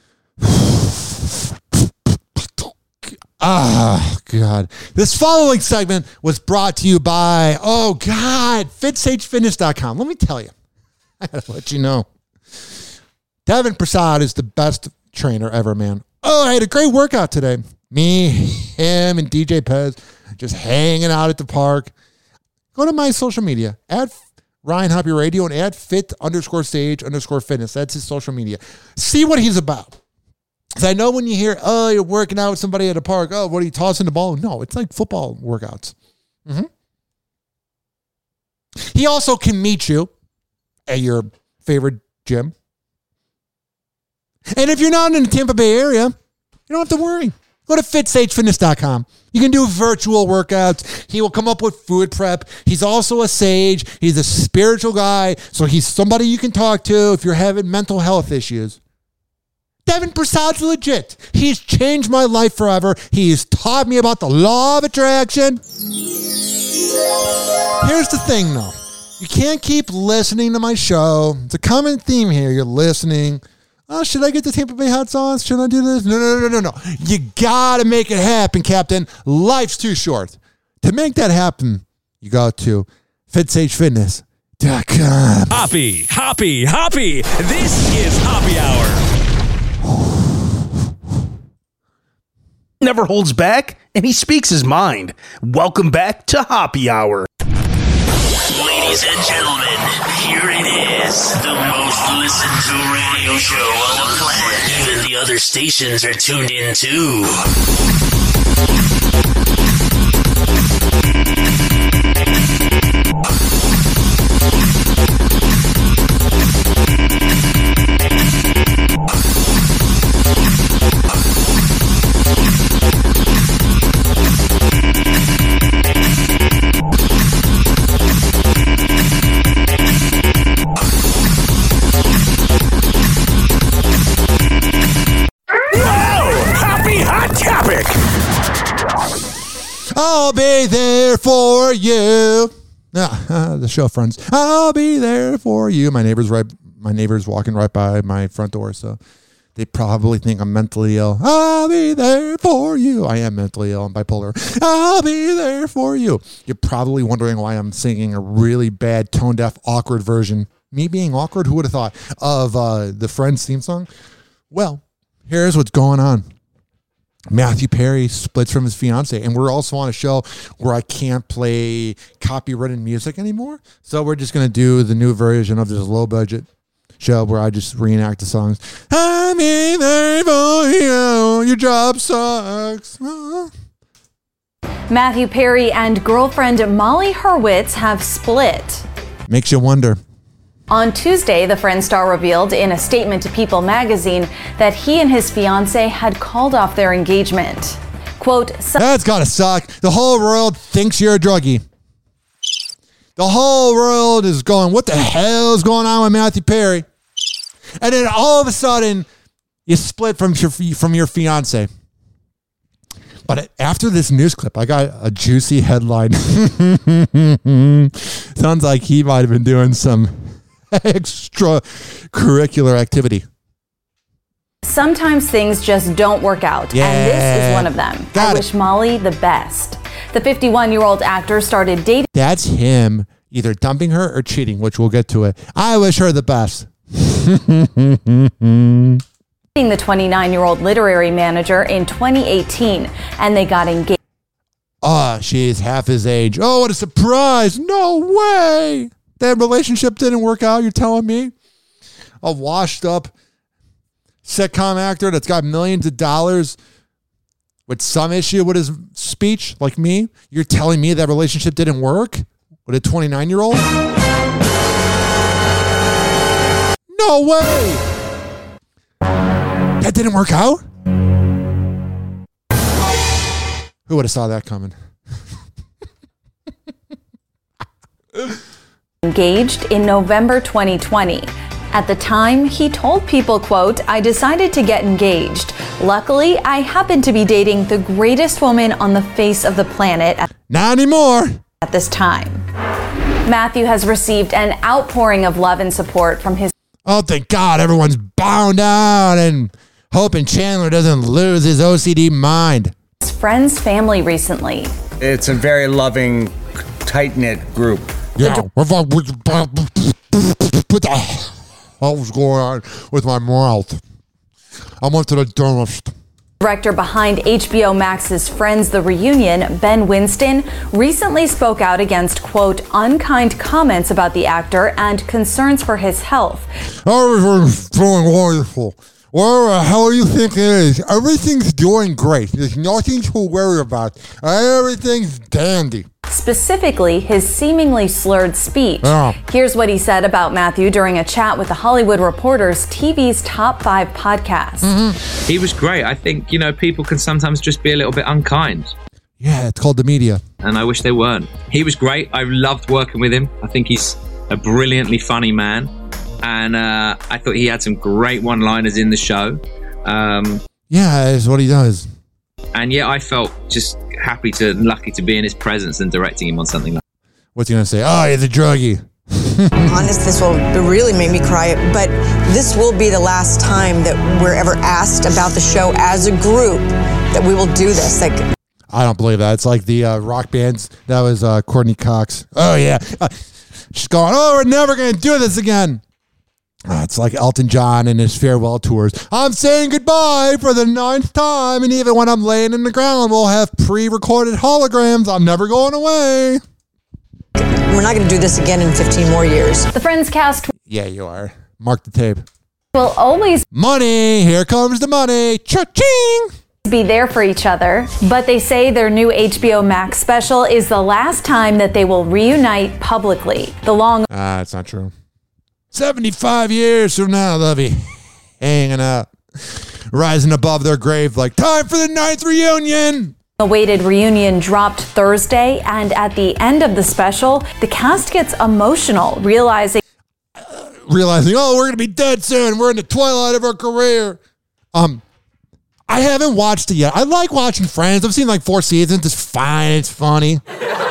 Oh, God. This following segment was brought to you by, oh, God, fit sage fitness dot com. Let me tell you. I got to let you know. Devin Prasad is the best trainer ever, man. Oh, I had a great workout today. Me, him, and D J Pez just hanging out at the park. Go to my social media. Add Ryan Hoppy Radio and add fit underscore stage underscore fitness. That's his social media. See what he's about. Because I know when you hear, oh, you're working out with somebody at a park. Oh, what are you tossing the ball? No, it's like football workouts. Mm-hmm. He also can meet you at your favorite gym. And if you're not in the Tampa Bay area, you don't have to worry. Go to fit sage fitness dot com. You can do virtual workouts. He will come up with food prep. He's also a sage. He's a spiritual guy. So he's somebody you can talk to if you're having mental health issues. Devin Prasad's legit. He's changed my life forever. He's taught me about the law of attraction. Here's the thing, though. You can't keep listening to my show. It's a common theme here. You're listening. Oh, should I get the Tampa Bay hot sauce? Should I do this? No, no, no, no, no. You got to make it happen, Captain. Life's too short. To make that happen, you go to fit sage fitness dot com. Hoppy, hoppy, hoppy. This is Hoppy Hour. Never holds back, and he speaks his mind. Welcome back to Hoppy Hour. Ladies and gentlemen, here it is. The most listened to radio show on the planet. Even the other stations are tuned in too. I'll be there for you. Ah, the show friends. I'll be there for you. My neighbor's right. My neighbor's walking right by my front door, so they probably think I'm mentally ill. I'll be there for you. I am mentally ill. I'm bipolar. I'll be there for you. You're probably wondering why I'm singing a really bad, tone deaf, awkward version. Me being awkward, who would have thought, of uh, the Friends theme song? Well, here's what's going on. Matthew Perry splits from his fiance, and we're also on a show where I can't play copyrighted music anymore. So we're just going to do the new version of this low budget show where I just reenact the songs. I'm there for you. Your job sucks. Oh. Matthew Perry and girlfriend Molly Hurwitz have split. Makes you wonder. On Tuesday, the Friends star revealed in a statement to People magazine that he and his fiancée had called off their engagement. Quote, that's gotta suck. The whole world thinks you're a druggie. The whole world is going, what the hell is going on with Matthew Perry? And then all of a sudden, you split from your, from your fiance. But after this news clip, I got a juicy headline. Sounds like he might have been doing some extracurricular activity. Sometimes things just don't work out, yeah. and this is one of them. Got I it. wish Molly the best. The fifty-one-year-old actor started dating. That's him either dumping her or cheating, which we'll get to it. I wish her the best. The twenty-nine-year-old literary manager in twenty eighteen, and they got engaged. Oh, she's half his age. Oh, what a surprise. No way. That relationship didn't work out, you're telling me? A washed up sitcom actor that's got millions of dollars with some issue with his speech, like me? You're telling me that relationship didn't work with a twenty-nine-year-old? No way. That didn't work out? Who would have saw that coming? Engaged in November twenty twenty. At the time, he told People, quote, I decided to get engaged. Luckily, I happened to be dating the greatest woman on the face of the planet at, Not anymore. at this time. Matthew has received an outpouring of love and support from his Oh, thank God everyone's bowing down and hoping Chandler doesn't lose his O C D mind. friends' family recently. It's a very loving, tight-knit group. Yeah. What the hell was going on with my mouth? I went to the dentist. Director behind H B O Max's Friends The Reunion, Ben Winston, recently spoke out against, quote, unkind comments about the actor and concerns for his health. Everything's doing wonderful. Where the hell do you think it is? Everything's doing great. There's nothing to worry about. Everything's dandy. Specifically, his seemingly slurred speech. Yeah. Here's what he said about Matthew during a chat with The Hollywood Reporter's T V's Top five podcast. Mm-hmm. He was great. I think, you know, people can sometimes just be a little bit unkind. Yeah, it's called the media. And I wish they weren't. He was great. I loved working with him. I think he's a brilliantly funny man. And uh, I thought he had some great one-liners in the show. Um, yeah, that's what he does. And yeah, I felt just happy to, lucky to be in his presence and directing him on something like that. What's he going to say? Oh, he's a druggie. Honest, this will really make me cry, but this will be the last time that we're ever asked about the show as a group that we will do this. Like, I don't believe that. It's like the uh, rock bands. That was uh, Courtney Cox. Oh, yeah. Uh, she's going, oh, we're never going to do this again. Uh, it's like Elton John and his farewell tours. I'm saying goodbye for the ninth time, and even when I'm laying in the ground, we'll have pre-recorded holograms. I'm never going away. We're not going to do this again in fifteen more years. The Friends cast Yeah, you are. Mark the tape. will always Money. Here comes the money. Cha-ching. be there for each other, but they say their new H B O Max special is the last time that they will reunite publicly. The long Ah, that's not true. seventy-five years from now, they'll be hanging out, rising above their grave like, time for the ninth reunion. awaited reunion dropped Thursday, and at the end of the special, the cast gets emotional, realizing Realizing, oh, we're going to be dead soon. We're in the twilight of our career. Um, I haven't watched it yet. I like watching Friends. I've seen like four seasons. It's fine. It's funny.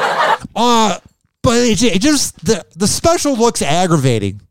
uh, but it, it just, the, the special looks aggravating.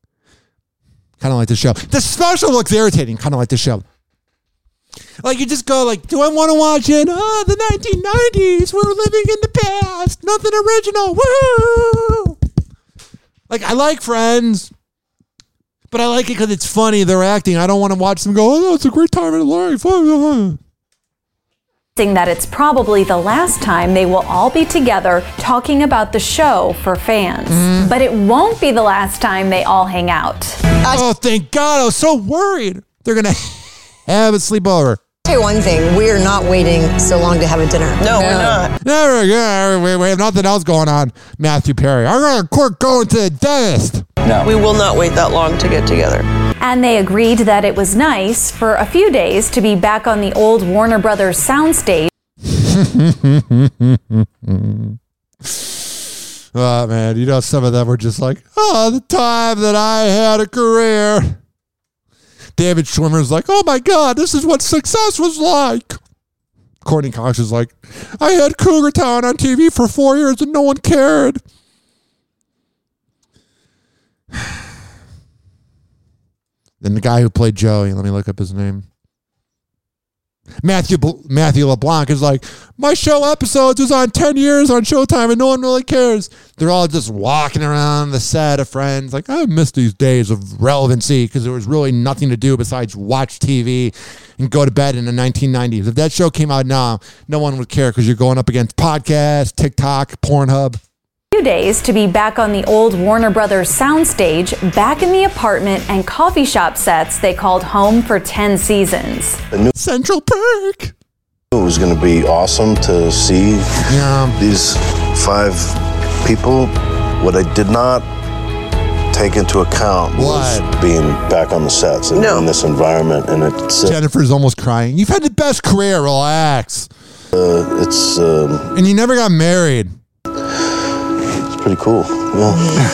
Kind of like the show. The special looks irritating, kind of like the show. Like, you just go like, do I want to watch it? Oh, the nineteen nineties. We're living in the past. Nothing original. Woo! Like, I like Friends, but I like it because it's funny. They're acting. I don't want to watch them go, oh, it's a great time in life. that it's probably the last time they will all be together talking about the show for fans. Mm. But it won't be the last time they all hang out. Oh, thank God. I was so worried. They're going to have a sleepover. I'll tell you one thing. We are not waiting so long to have a dinner. No, no. we're not. Never, yeah, we, we have nothing else going on, Matthew Perry. I'm going to quit going to the dentist. No. We will not wait that long to get together. And they agreed that it was nice for a few days to be back on the old Warner Brothers soundstage. Oh, man, you know, some of them were just like, oh, the time that I had a career. David Schwimmer's like, oh, my God, this is what success was like. Courtney Cox is like, I had Cougar Town on T V for four years and no one cared. Then the guy who played Joey, let me look up his name. Matthew Matthew LeBlanc is like, my show episodes was on ten years on Showtime and no one really cares. They're all just walking around the set of Friends like, I miss these days of relevancy because there was really nothing to do besides watch T V and go to bed in the nineteen nineties. If that show came out now, no one would care because you're going up against podcasts, TikTok, Pornhub. Few days to be back on the old Warner Brothers soundstage, back in the apartment and coffee shop sets they called home for ten seasons. The new Central Park. It was going to be awesome to see yeah. these five people. What I did not take into account was what? being back on the sets and no. in this environment. And it's uh, Jennifer's almost crying. You've had the best career. Relax. Uh, it's um, and you never got married. Pretty cool. Yeah.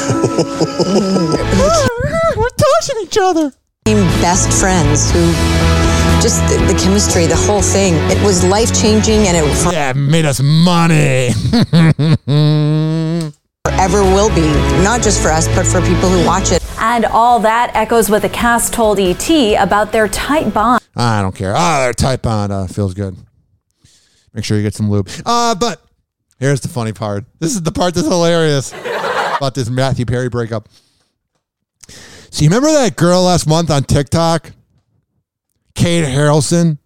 We're touching each other. Best friends who just the, the chemistry, the whole thing. It was life changing and it yeah, it made us money. Forever will be, not just for us, but for people who watch it. And all that echoes what the cast told E T about their tight bond. I don't care. Ah, oh, their tight bond uh, feels good. Make sure you get some lube. Uh, but here's the funny part. This is the part that's hilarious about this Matthew Perry breakup. So you remember that girl last month on TikTok? Kate Harrelson?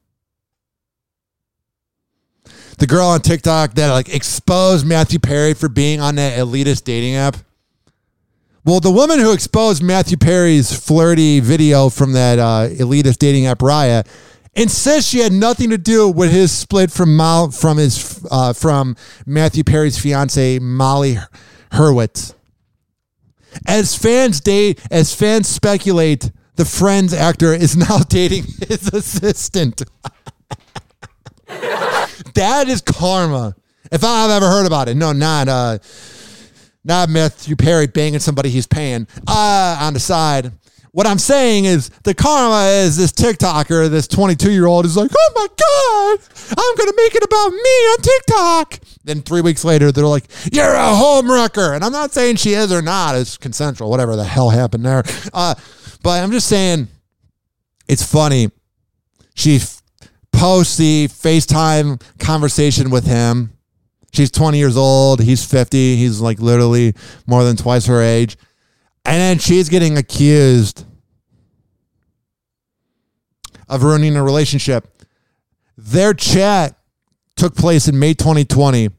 The girl on TikTok that like exposed Matthew Perry for being on that elitist dating app? Well, the woman who exposed Matthew Perry's flirty video from that uh, elitist dating app, Raya, insists she had nothing to do with his split from Mal, from his uh, from Matthew Perry's fiance Molly Hurwitz. As fans date, as fans speculate, the Friends actor is now dating his assistant. That is karma. If I've ever heard about it, no, not uh, not Matthew Perry banging somebody he's paying uh, on the side. What I'm saying is the karma is this TikToker, this twenty-two-year-old is like, oh, my God, I'm going to make it about me on TikTok. Then three weeks later, they're like, you're a home wrecker. And I'm not saying she is or not. It's consensual, whatever the hell happened there. Uh, but I'm just saying it's funny. She f- posts the FaceTime conversation with him. She's twenty years old. He's fifty. He's like literally more than twice her age. And then she's getting accused of ruining a relationship. Their chat took place in May twenty twenty,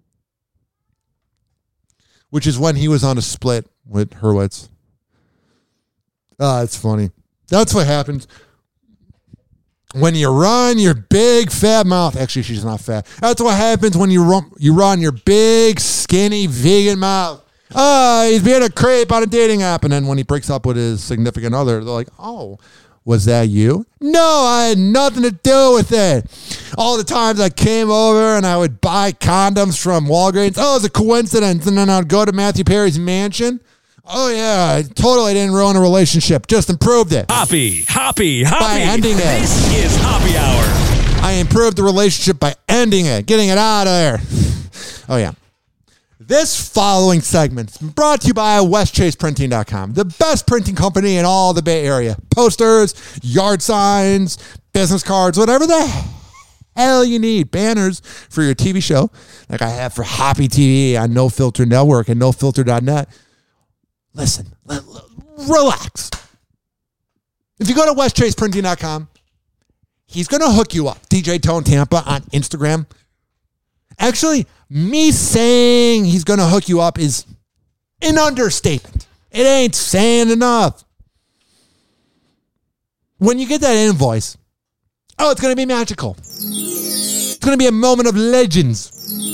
which is when he was on a split with Hurwitz. Ah, it's funny. That's what happens when you run your big fat mouth. Actually, she's not fat. That's what happens when you run, you run your big, skinny, vegan mouth. Oh, he's being a creep on a dating app. And then when he breaks up with his significant other, they're like, oh, was that you? No, I had nothing to do with it. All the times I came over and I would buy condoms from Walgreens. Oh, it was a coincidence. And then I'd go to Matthew Perry's mansion. Oh, yeah, I totally didn't ruin a relationship. Just improved it. Hoppy, hoppy, hoppy. By ending it. This is Hoppy Hour. I improved the relationship by ending it, getting it out of there. Oh, yeah. This following segment is brought to you by west chase printing dot com, the best printing company in all the Bay Area. Posters, yard signs, business cards, whatever the hell you need. Banners for your T V show, like I have for Hoppy T V on No Filter Network and no filter dot net. Listen, l- l- relax. If you go to west chase printing dot com, he's going to hook you up. D J Tone Tampa on Instagram. Actually, me saying he's going to hook you up is an understatement. It ain't saying enough. When you get that invoice, oh, it's going to be magical. It's going to be a moment of legends.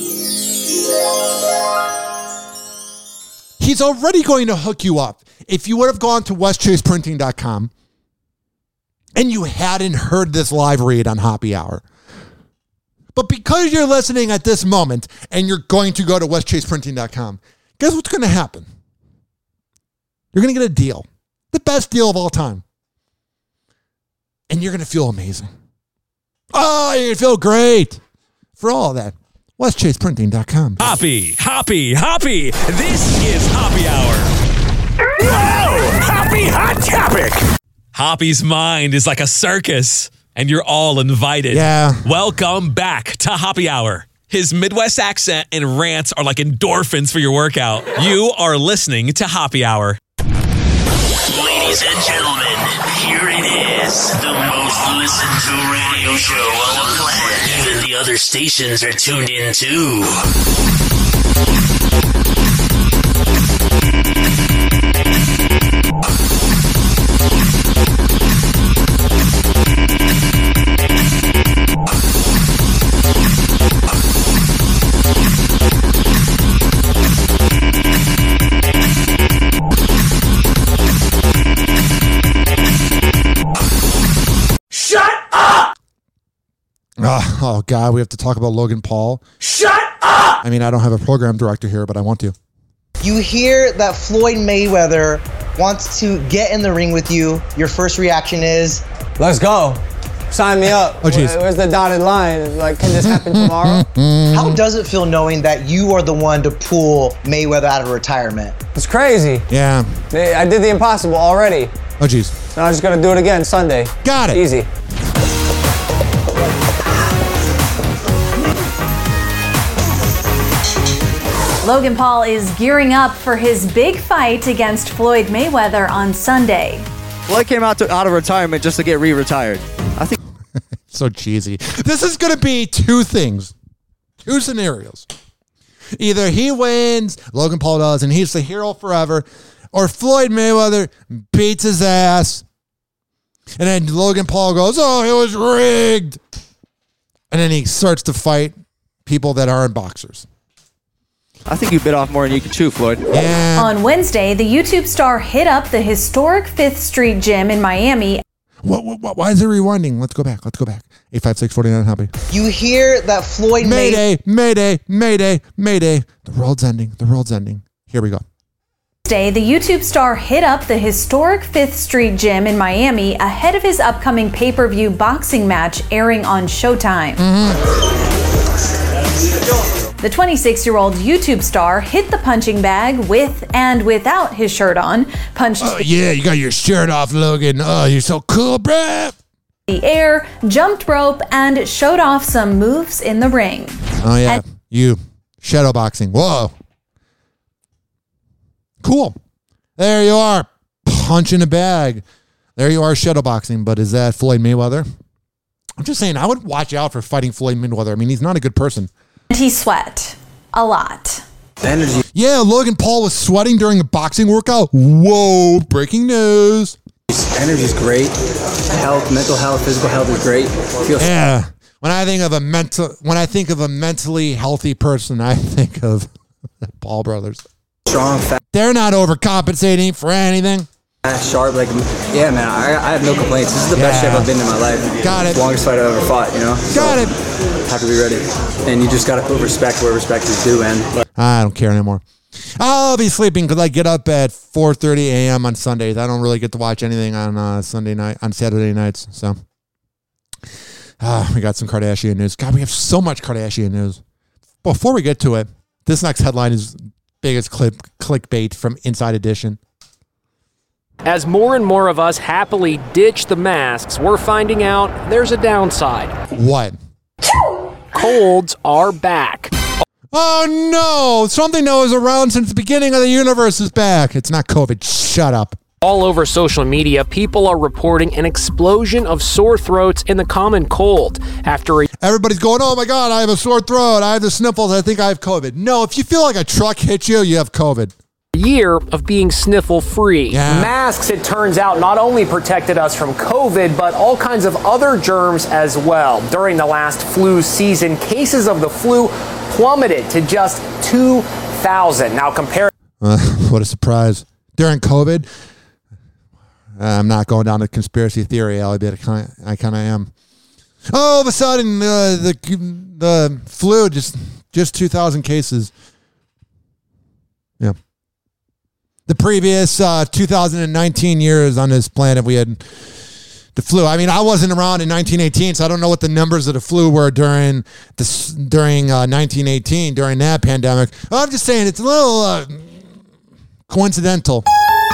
He's already going to hook you up. If you would have gone to west chase printing dot com and you hadn't heard this live read on Happy Hour, but because you're listening at this moment and you're going to go to west chase printing dot com, guess what's going to happen? You're going to get a deal. The best deal of all time. And you're going to feel amazing. Oh, you're going to feel great. For all that, west chase printing dot com. Hoppy, hoppy, hoppy. This is Hoppy Hour. Whoa! Hoppy Hot Topic! Hoppy's mind is like a circus, and you're all invited. Yeah. Welcome back to Hoppy Hour. His Midwest accent and rants are like endorphins for your workout. You are listening to Hoppy Hour. Ladies and gentlemen, here it is, the most listened to radio show on the planet. Even the other stations are tuned in too. Oh, oh, God, we have to talk about Logan Paul. Shut up! I mean, I don't have a program director here, but I want to. You hear that Floyd Mayweather wants to get in the ring with you. Your first reaction is, let's go. Sign me up. Oh, geez. Where's the dotted line? Like, can this happen tomorrow? How does it feel knowing that you are the one to pull Mayweather out of retirement? It's crazy. Yeah. I did the impossible already. Oh, jeez. Now I'm just going to do it again Sunday. Got it. Easy. Logan Paul is gearing up for his big fight against Floyd Mayweather on Sunday. Floyd came out to, out of retirement just to get re-retired. I think so cheesy. This is going to be two things, two scenarios. Either he wins, Logan Paul does, and he's the hero forever, or Floyd Mayweather beats his ass, and then Logan Paul goes, "Oh, it was rigged," and then he starts to fight people that aren't boxers. I think you bit off more than you can chew, Floyd. Yeah. On Wednesday, the YouTube star hit up the historic Fifth Street Gym in Miami. What, what, why is it rewinding? Let's go back. Let's go back. eight five six, four nine, Happy. You hear that Floyd Mayday, Mayday, Mayday, Mayday. The world's ending. The world's ending. Here we go. Wednesday, the YouTube star hit up the historic Fifth Street Gym in Miami ahead of his upcoming pay-per-view boxing match airing on Showtime. Mm-hmm. The twenty-six-year-old YouTube star hit the punching bag with and without his shirt on, punched Oh, yeah, you got your shirt off, Logan. Oh, you're so cool, bruh. the air, jumped rope, and showed off some moves in the ring. Oh, yeah. And- you. Shadow boxing. Whoa. Cool. There you are. Punch in a bag. There you are, shadow boxing. But is that Floyd Mayweather? I'm just saying, I would watch out for fighting Floyd Mayweather. I mean, he's not a good person. And he sweat a lot. Energy. Yeah, Logan Paul was sweating during a boxing workout. Whoa, breaking news. Energy's great. Health, mental health, physical health is great. Feels yeah. When I think of a mental, when I think of a mentally healthy person, I think of Paul brothers. Strong, fat. They're not overcompensating for anything. Sharp, like, yeah, man, I, I have no complaints. This is the yeah. best shape I've been in my life. Got it. Longest fight I've ever fought, you know? Got so, it. Have to be ready. And you just got to put respect where respect is due, man. But I don't care anymore. I'll be sleeping because I get up at four thirty a.m. on Sundays. I don't really get to watch anything on uh, Sunday night, on Saturday nights. So uh, we got some Kardashian news. God, we have so much Kardashian news. Before we get to it, this next headline is biggest clip clickbait from Inside Edition. As more and more of us happily ditch the masks, we're finding out there's a downside. What? Colds are back. Oh no! Something that was around since the beginning of the universe is back. It's not COVID. Shut up. All over social media, people are reporting an explosion of sore throats and the common cold after a Everybody's going, oh my God, I have a sore throat. I have the sniffles. I think I have COVID. No, if you feel like a truck hit you, you have COVID. year of being sniffle-free. Yeah. Masks, it turns out, not only protected us from COVID, but all kinds of other germs as well. During the last flu season, cases of the flu plummeted to just two thousand. Now compare. Uh, what a surprise. During COVID, I'm not going down the conspiracy theory alley, but I kind of am. All of a sudden, uh, the the flu just just two thousand cases. Yeah. The previous uh, two thousand nineteen years on this planet, we had the flu. I mean, I wasn't around in nineteen eighteen, so I don't know what the numbers of the flu were during this during uh, nineteen eighteen, during that pandemic. I'm just saying it's a little uh, coincidental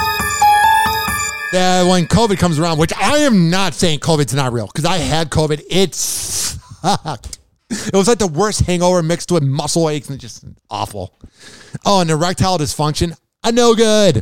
that when COVID comes around, which I am not saying COVID's not real, because I had COVID. It sucked. It was like the worst hangover mixed with muscle aches and just awful. Oh, and erectile dysfunction. I know good.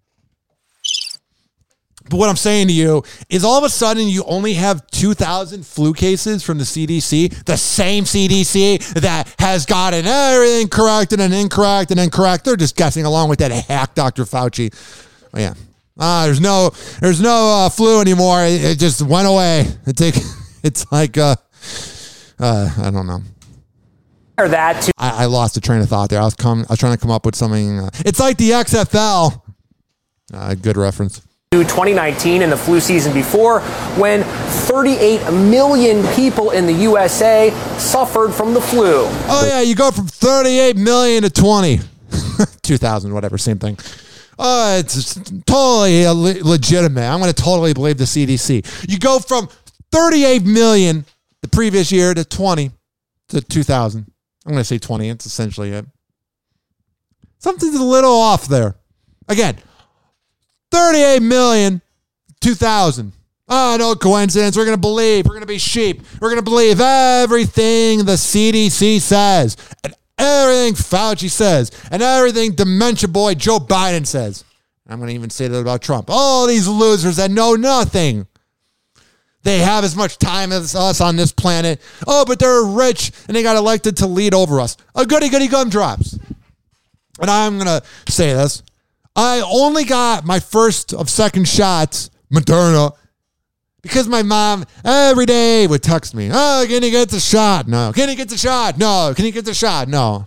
But what I'm saying to you is all of a sudden you only have two thousand flu cases from the C D C, the same C D C that has gotten everything correct and then incorrect and incorrect. They're just guessing along with that hack Doctor Fauci. Oh, yeah. Ah, there's no, there's no uh, flu anymore. It, it just went away. It's like, it's like, uh, uh, I don't know. That to- I, I lost the train of thought there. I was come, I was trying to come up with something. Uh, it's like the X F L. Uh, good reference. twenty nineteen and the flu season before, when thirty-eight million people in the U S A suffered from the flu. Oh yeah, you go from thirty-eight million to twenty, two thousand, whatever, same thing. Oh, it's totally legitimate. I'm going to totally believe the C D C. You go from thirty-eight million the previous year to twenty to two thousand. I'm going to say twenty. It's essentially it. Something's a little off there. Again, thirty-eight million, two thousand. Oh, no coincidence. We're going to believe. We're going to be sheep. We're going to believe everything the C D C says. And everything Fauci says. And everything Dementia Boy Joe Biden says. I'm going to even say that about Trump. All these losers that know nothing. They have as much time as us on this planet. Oh, but they're rich and they got elected to lead over us. A goody goody gumdrops. And I'm going to say this. I only got my first of second shots, Moderna, because my mom every day would text me, oh, can you get the shot? No. Can you get the shot? No. Can you get the shot? No.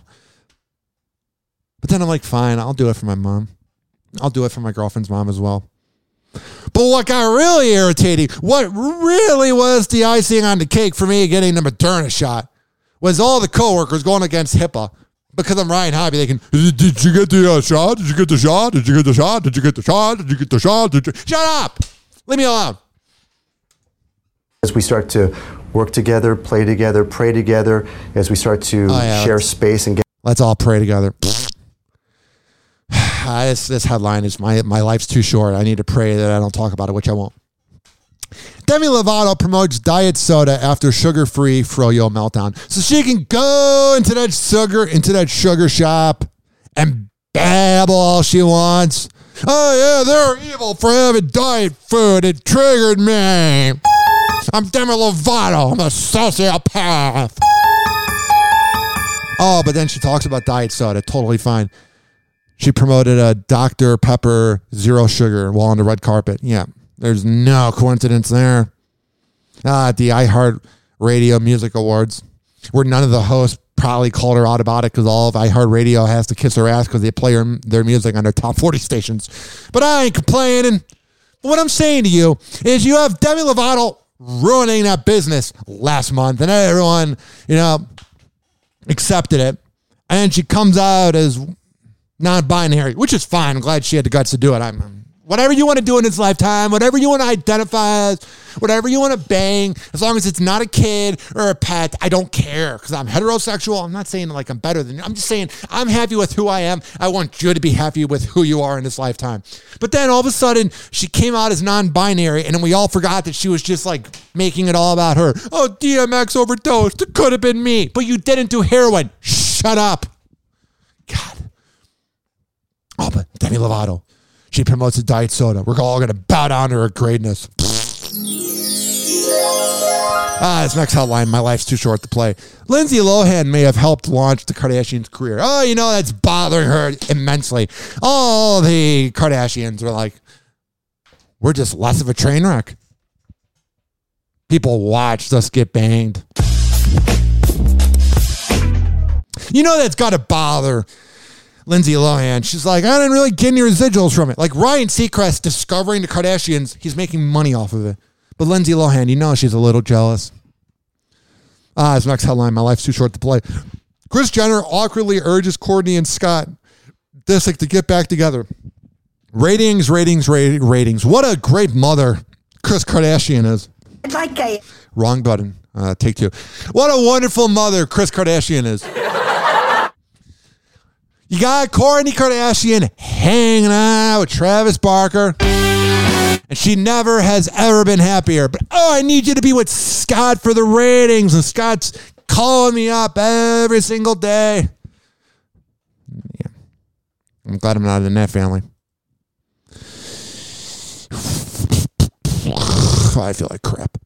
But then I'm like, fine, I'll do it for my mom. I'll do it for my girlfriend's mom as well. But what got really irritating, what really was the icing on the cake for me getting the Moderna shot, was all the coworkers going against HIPAA. Because I'm Ryan Hobby, they can, did you get the uh, shot? Did you get the shot? Did you get the shot? Did you get the shot? Did you get the shot? Did you... Shut up! Leave me alone. As we start to work together, play together, pray together, as we start to oh, yeah, share space and get... Let's all pray together. this, this headline is, my, my life's too short. I need to pray that I don't talk about it, which I won't. Demi Lovato promotes diet soda after sugar-free Froyo meltdown, so she can go into that sugar into that sugar shop and babble all she wants. Oh yeah, they're evil for having diet food. It triggered me. I'm Demi Lovato. I'm a sociopath. Oh, but then she talks about diet soda. Totally fine. She promoted a Doctor Pepper Zero Sugar while on the red carpet. Yeah. There's no coincidence there. Uh, at the iHeartRadio Music Awards, where none of the hosts probably called her out about it because all of iHeartRadio has to kiss her ass because they play her, their music on their top forty stations. But I ain't complaining. But what I'm saying to you is you have Demi Lovato ruining that business last month, and everyone, you know, accepted it. And she comes out as non-binary, which is fine. I'm glad she had the guts to do it. I'm Whatever you want to do in this lifetime, whatever you want to identify as, whatever you want to bang, as long as it's not a kid or a pet, I don't care because I'm heterosexual. I'm not saying like I'm better than you. I'm just saying I'm happy with who I am. I want you to be happy with who you are in this lifetime. But then all of a sudden, she came out as non-binary, and then we all forgot that she was just like making it all about her. Oh, D M X overdosed. It could have been me. But you didn't do heroin. Shut up. God. Oh, but Demi Lovato. She promotes a diet soda. We're all going to bow down to her greatness. Ah, this next headline, my life's too short to play. Lindsay Lohan may have helped launch the Kardashians' career. Oh, you know, that's bothering her immensely. All the Kardashians are like, we're just less of a train wreck. People watched us get banged. You know that's got to bother Lindsay Lohan. She's like, I didn't really get any residuals from it. Like Ryan Seacrest discovering the Kardashians, he's making money off of it. But Lindsay Lohan, you know she's a little jealous. Ah, this next headline, my life's too short to play. Kris Jenner awkwardly urges Kourtney and Scott Disick to get back together. Ratings, ratings, ratings, ratings. What a great mother Kris Kardashian is. Like a Wrong button. Uh, take two. What a wonderful mother Kris Kardashian is. You got Kourtney Kardashian hanging out with Travis Barker. And she never has ever been happier. But, oh, I need you to be with Scott for the ratings. And Scott's calling me up every single day. Yeah. I'm glad I'm not in that family. I feel like crap.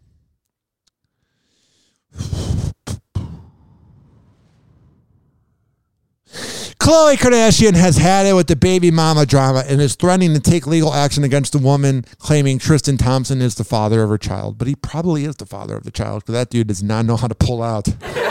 Khloe Kardashian has had it with the baby mama drama and is threatening to take legal action against the woman claiming Tristan Thompson is the father of her child. But he probably is the father of the child because that dude does not know how to pull out.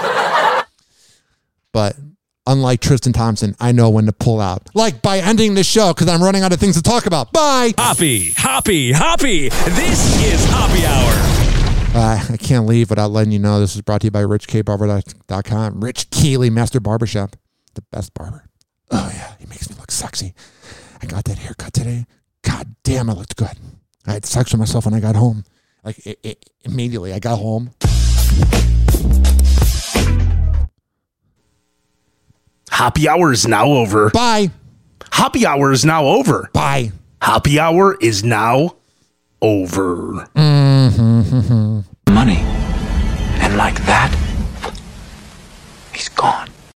But unlike Tristan Thompson, I know when to pull out. Like by ending the show because I'm running out of things to talk about. Bye. Hoppy, Hoppy, Hoppy. This is Hoppy Hour. Uh, I can't leave without letting you know this is brought to you by rich k barber dot com. Rich Keeley, Master Barbershop. The best barber. Oh, yeah. He makes me look sexy. I got that haircut today. God damn, I looked good. I had sex with myself when I got home. Like, it, it, immediately, I got home. Happy Hour is now over. Bye. Happy Hour is now over. Bye. Happy Hour is now over. Mm-hmm. Money. And like that, he's gone.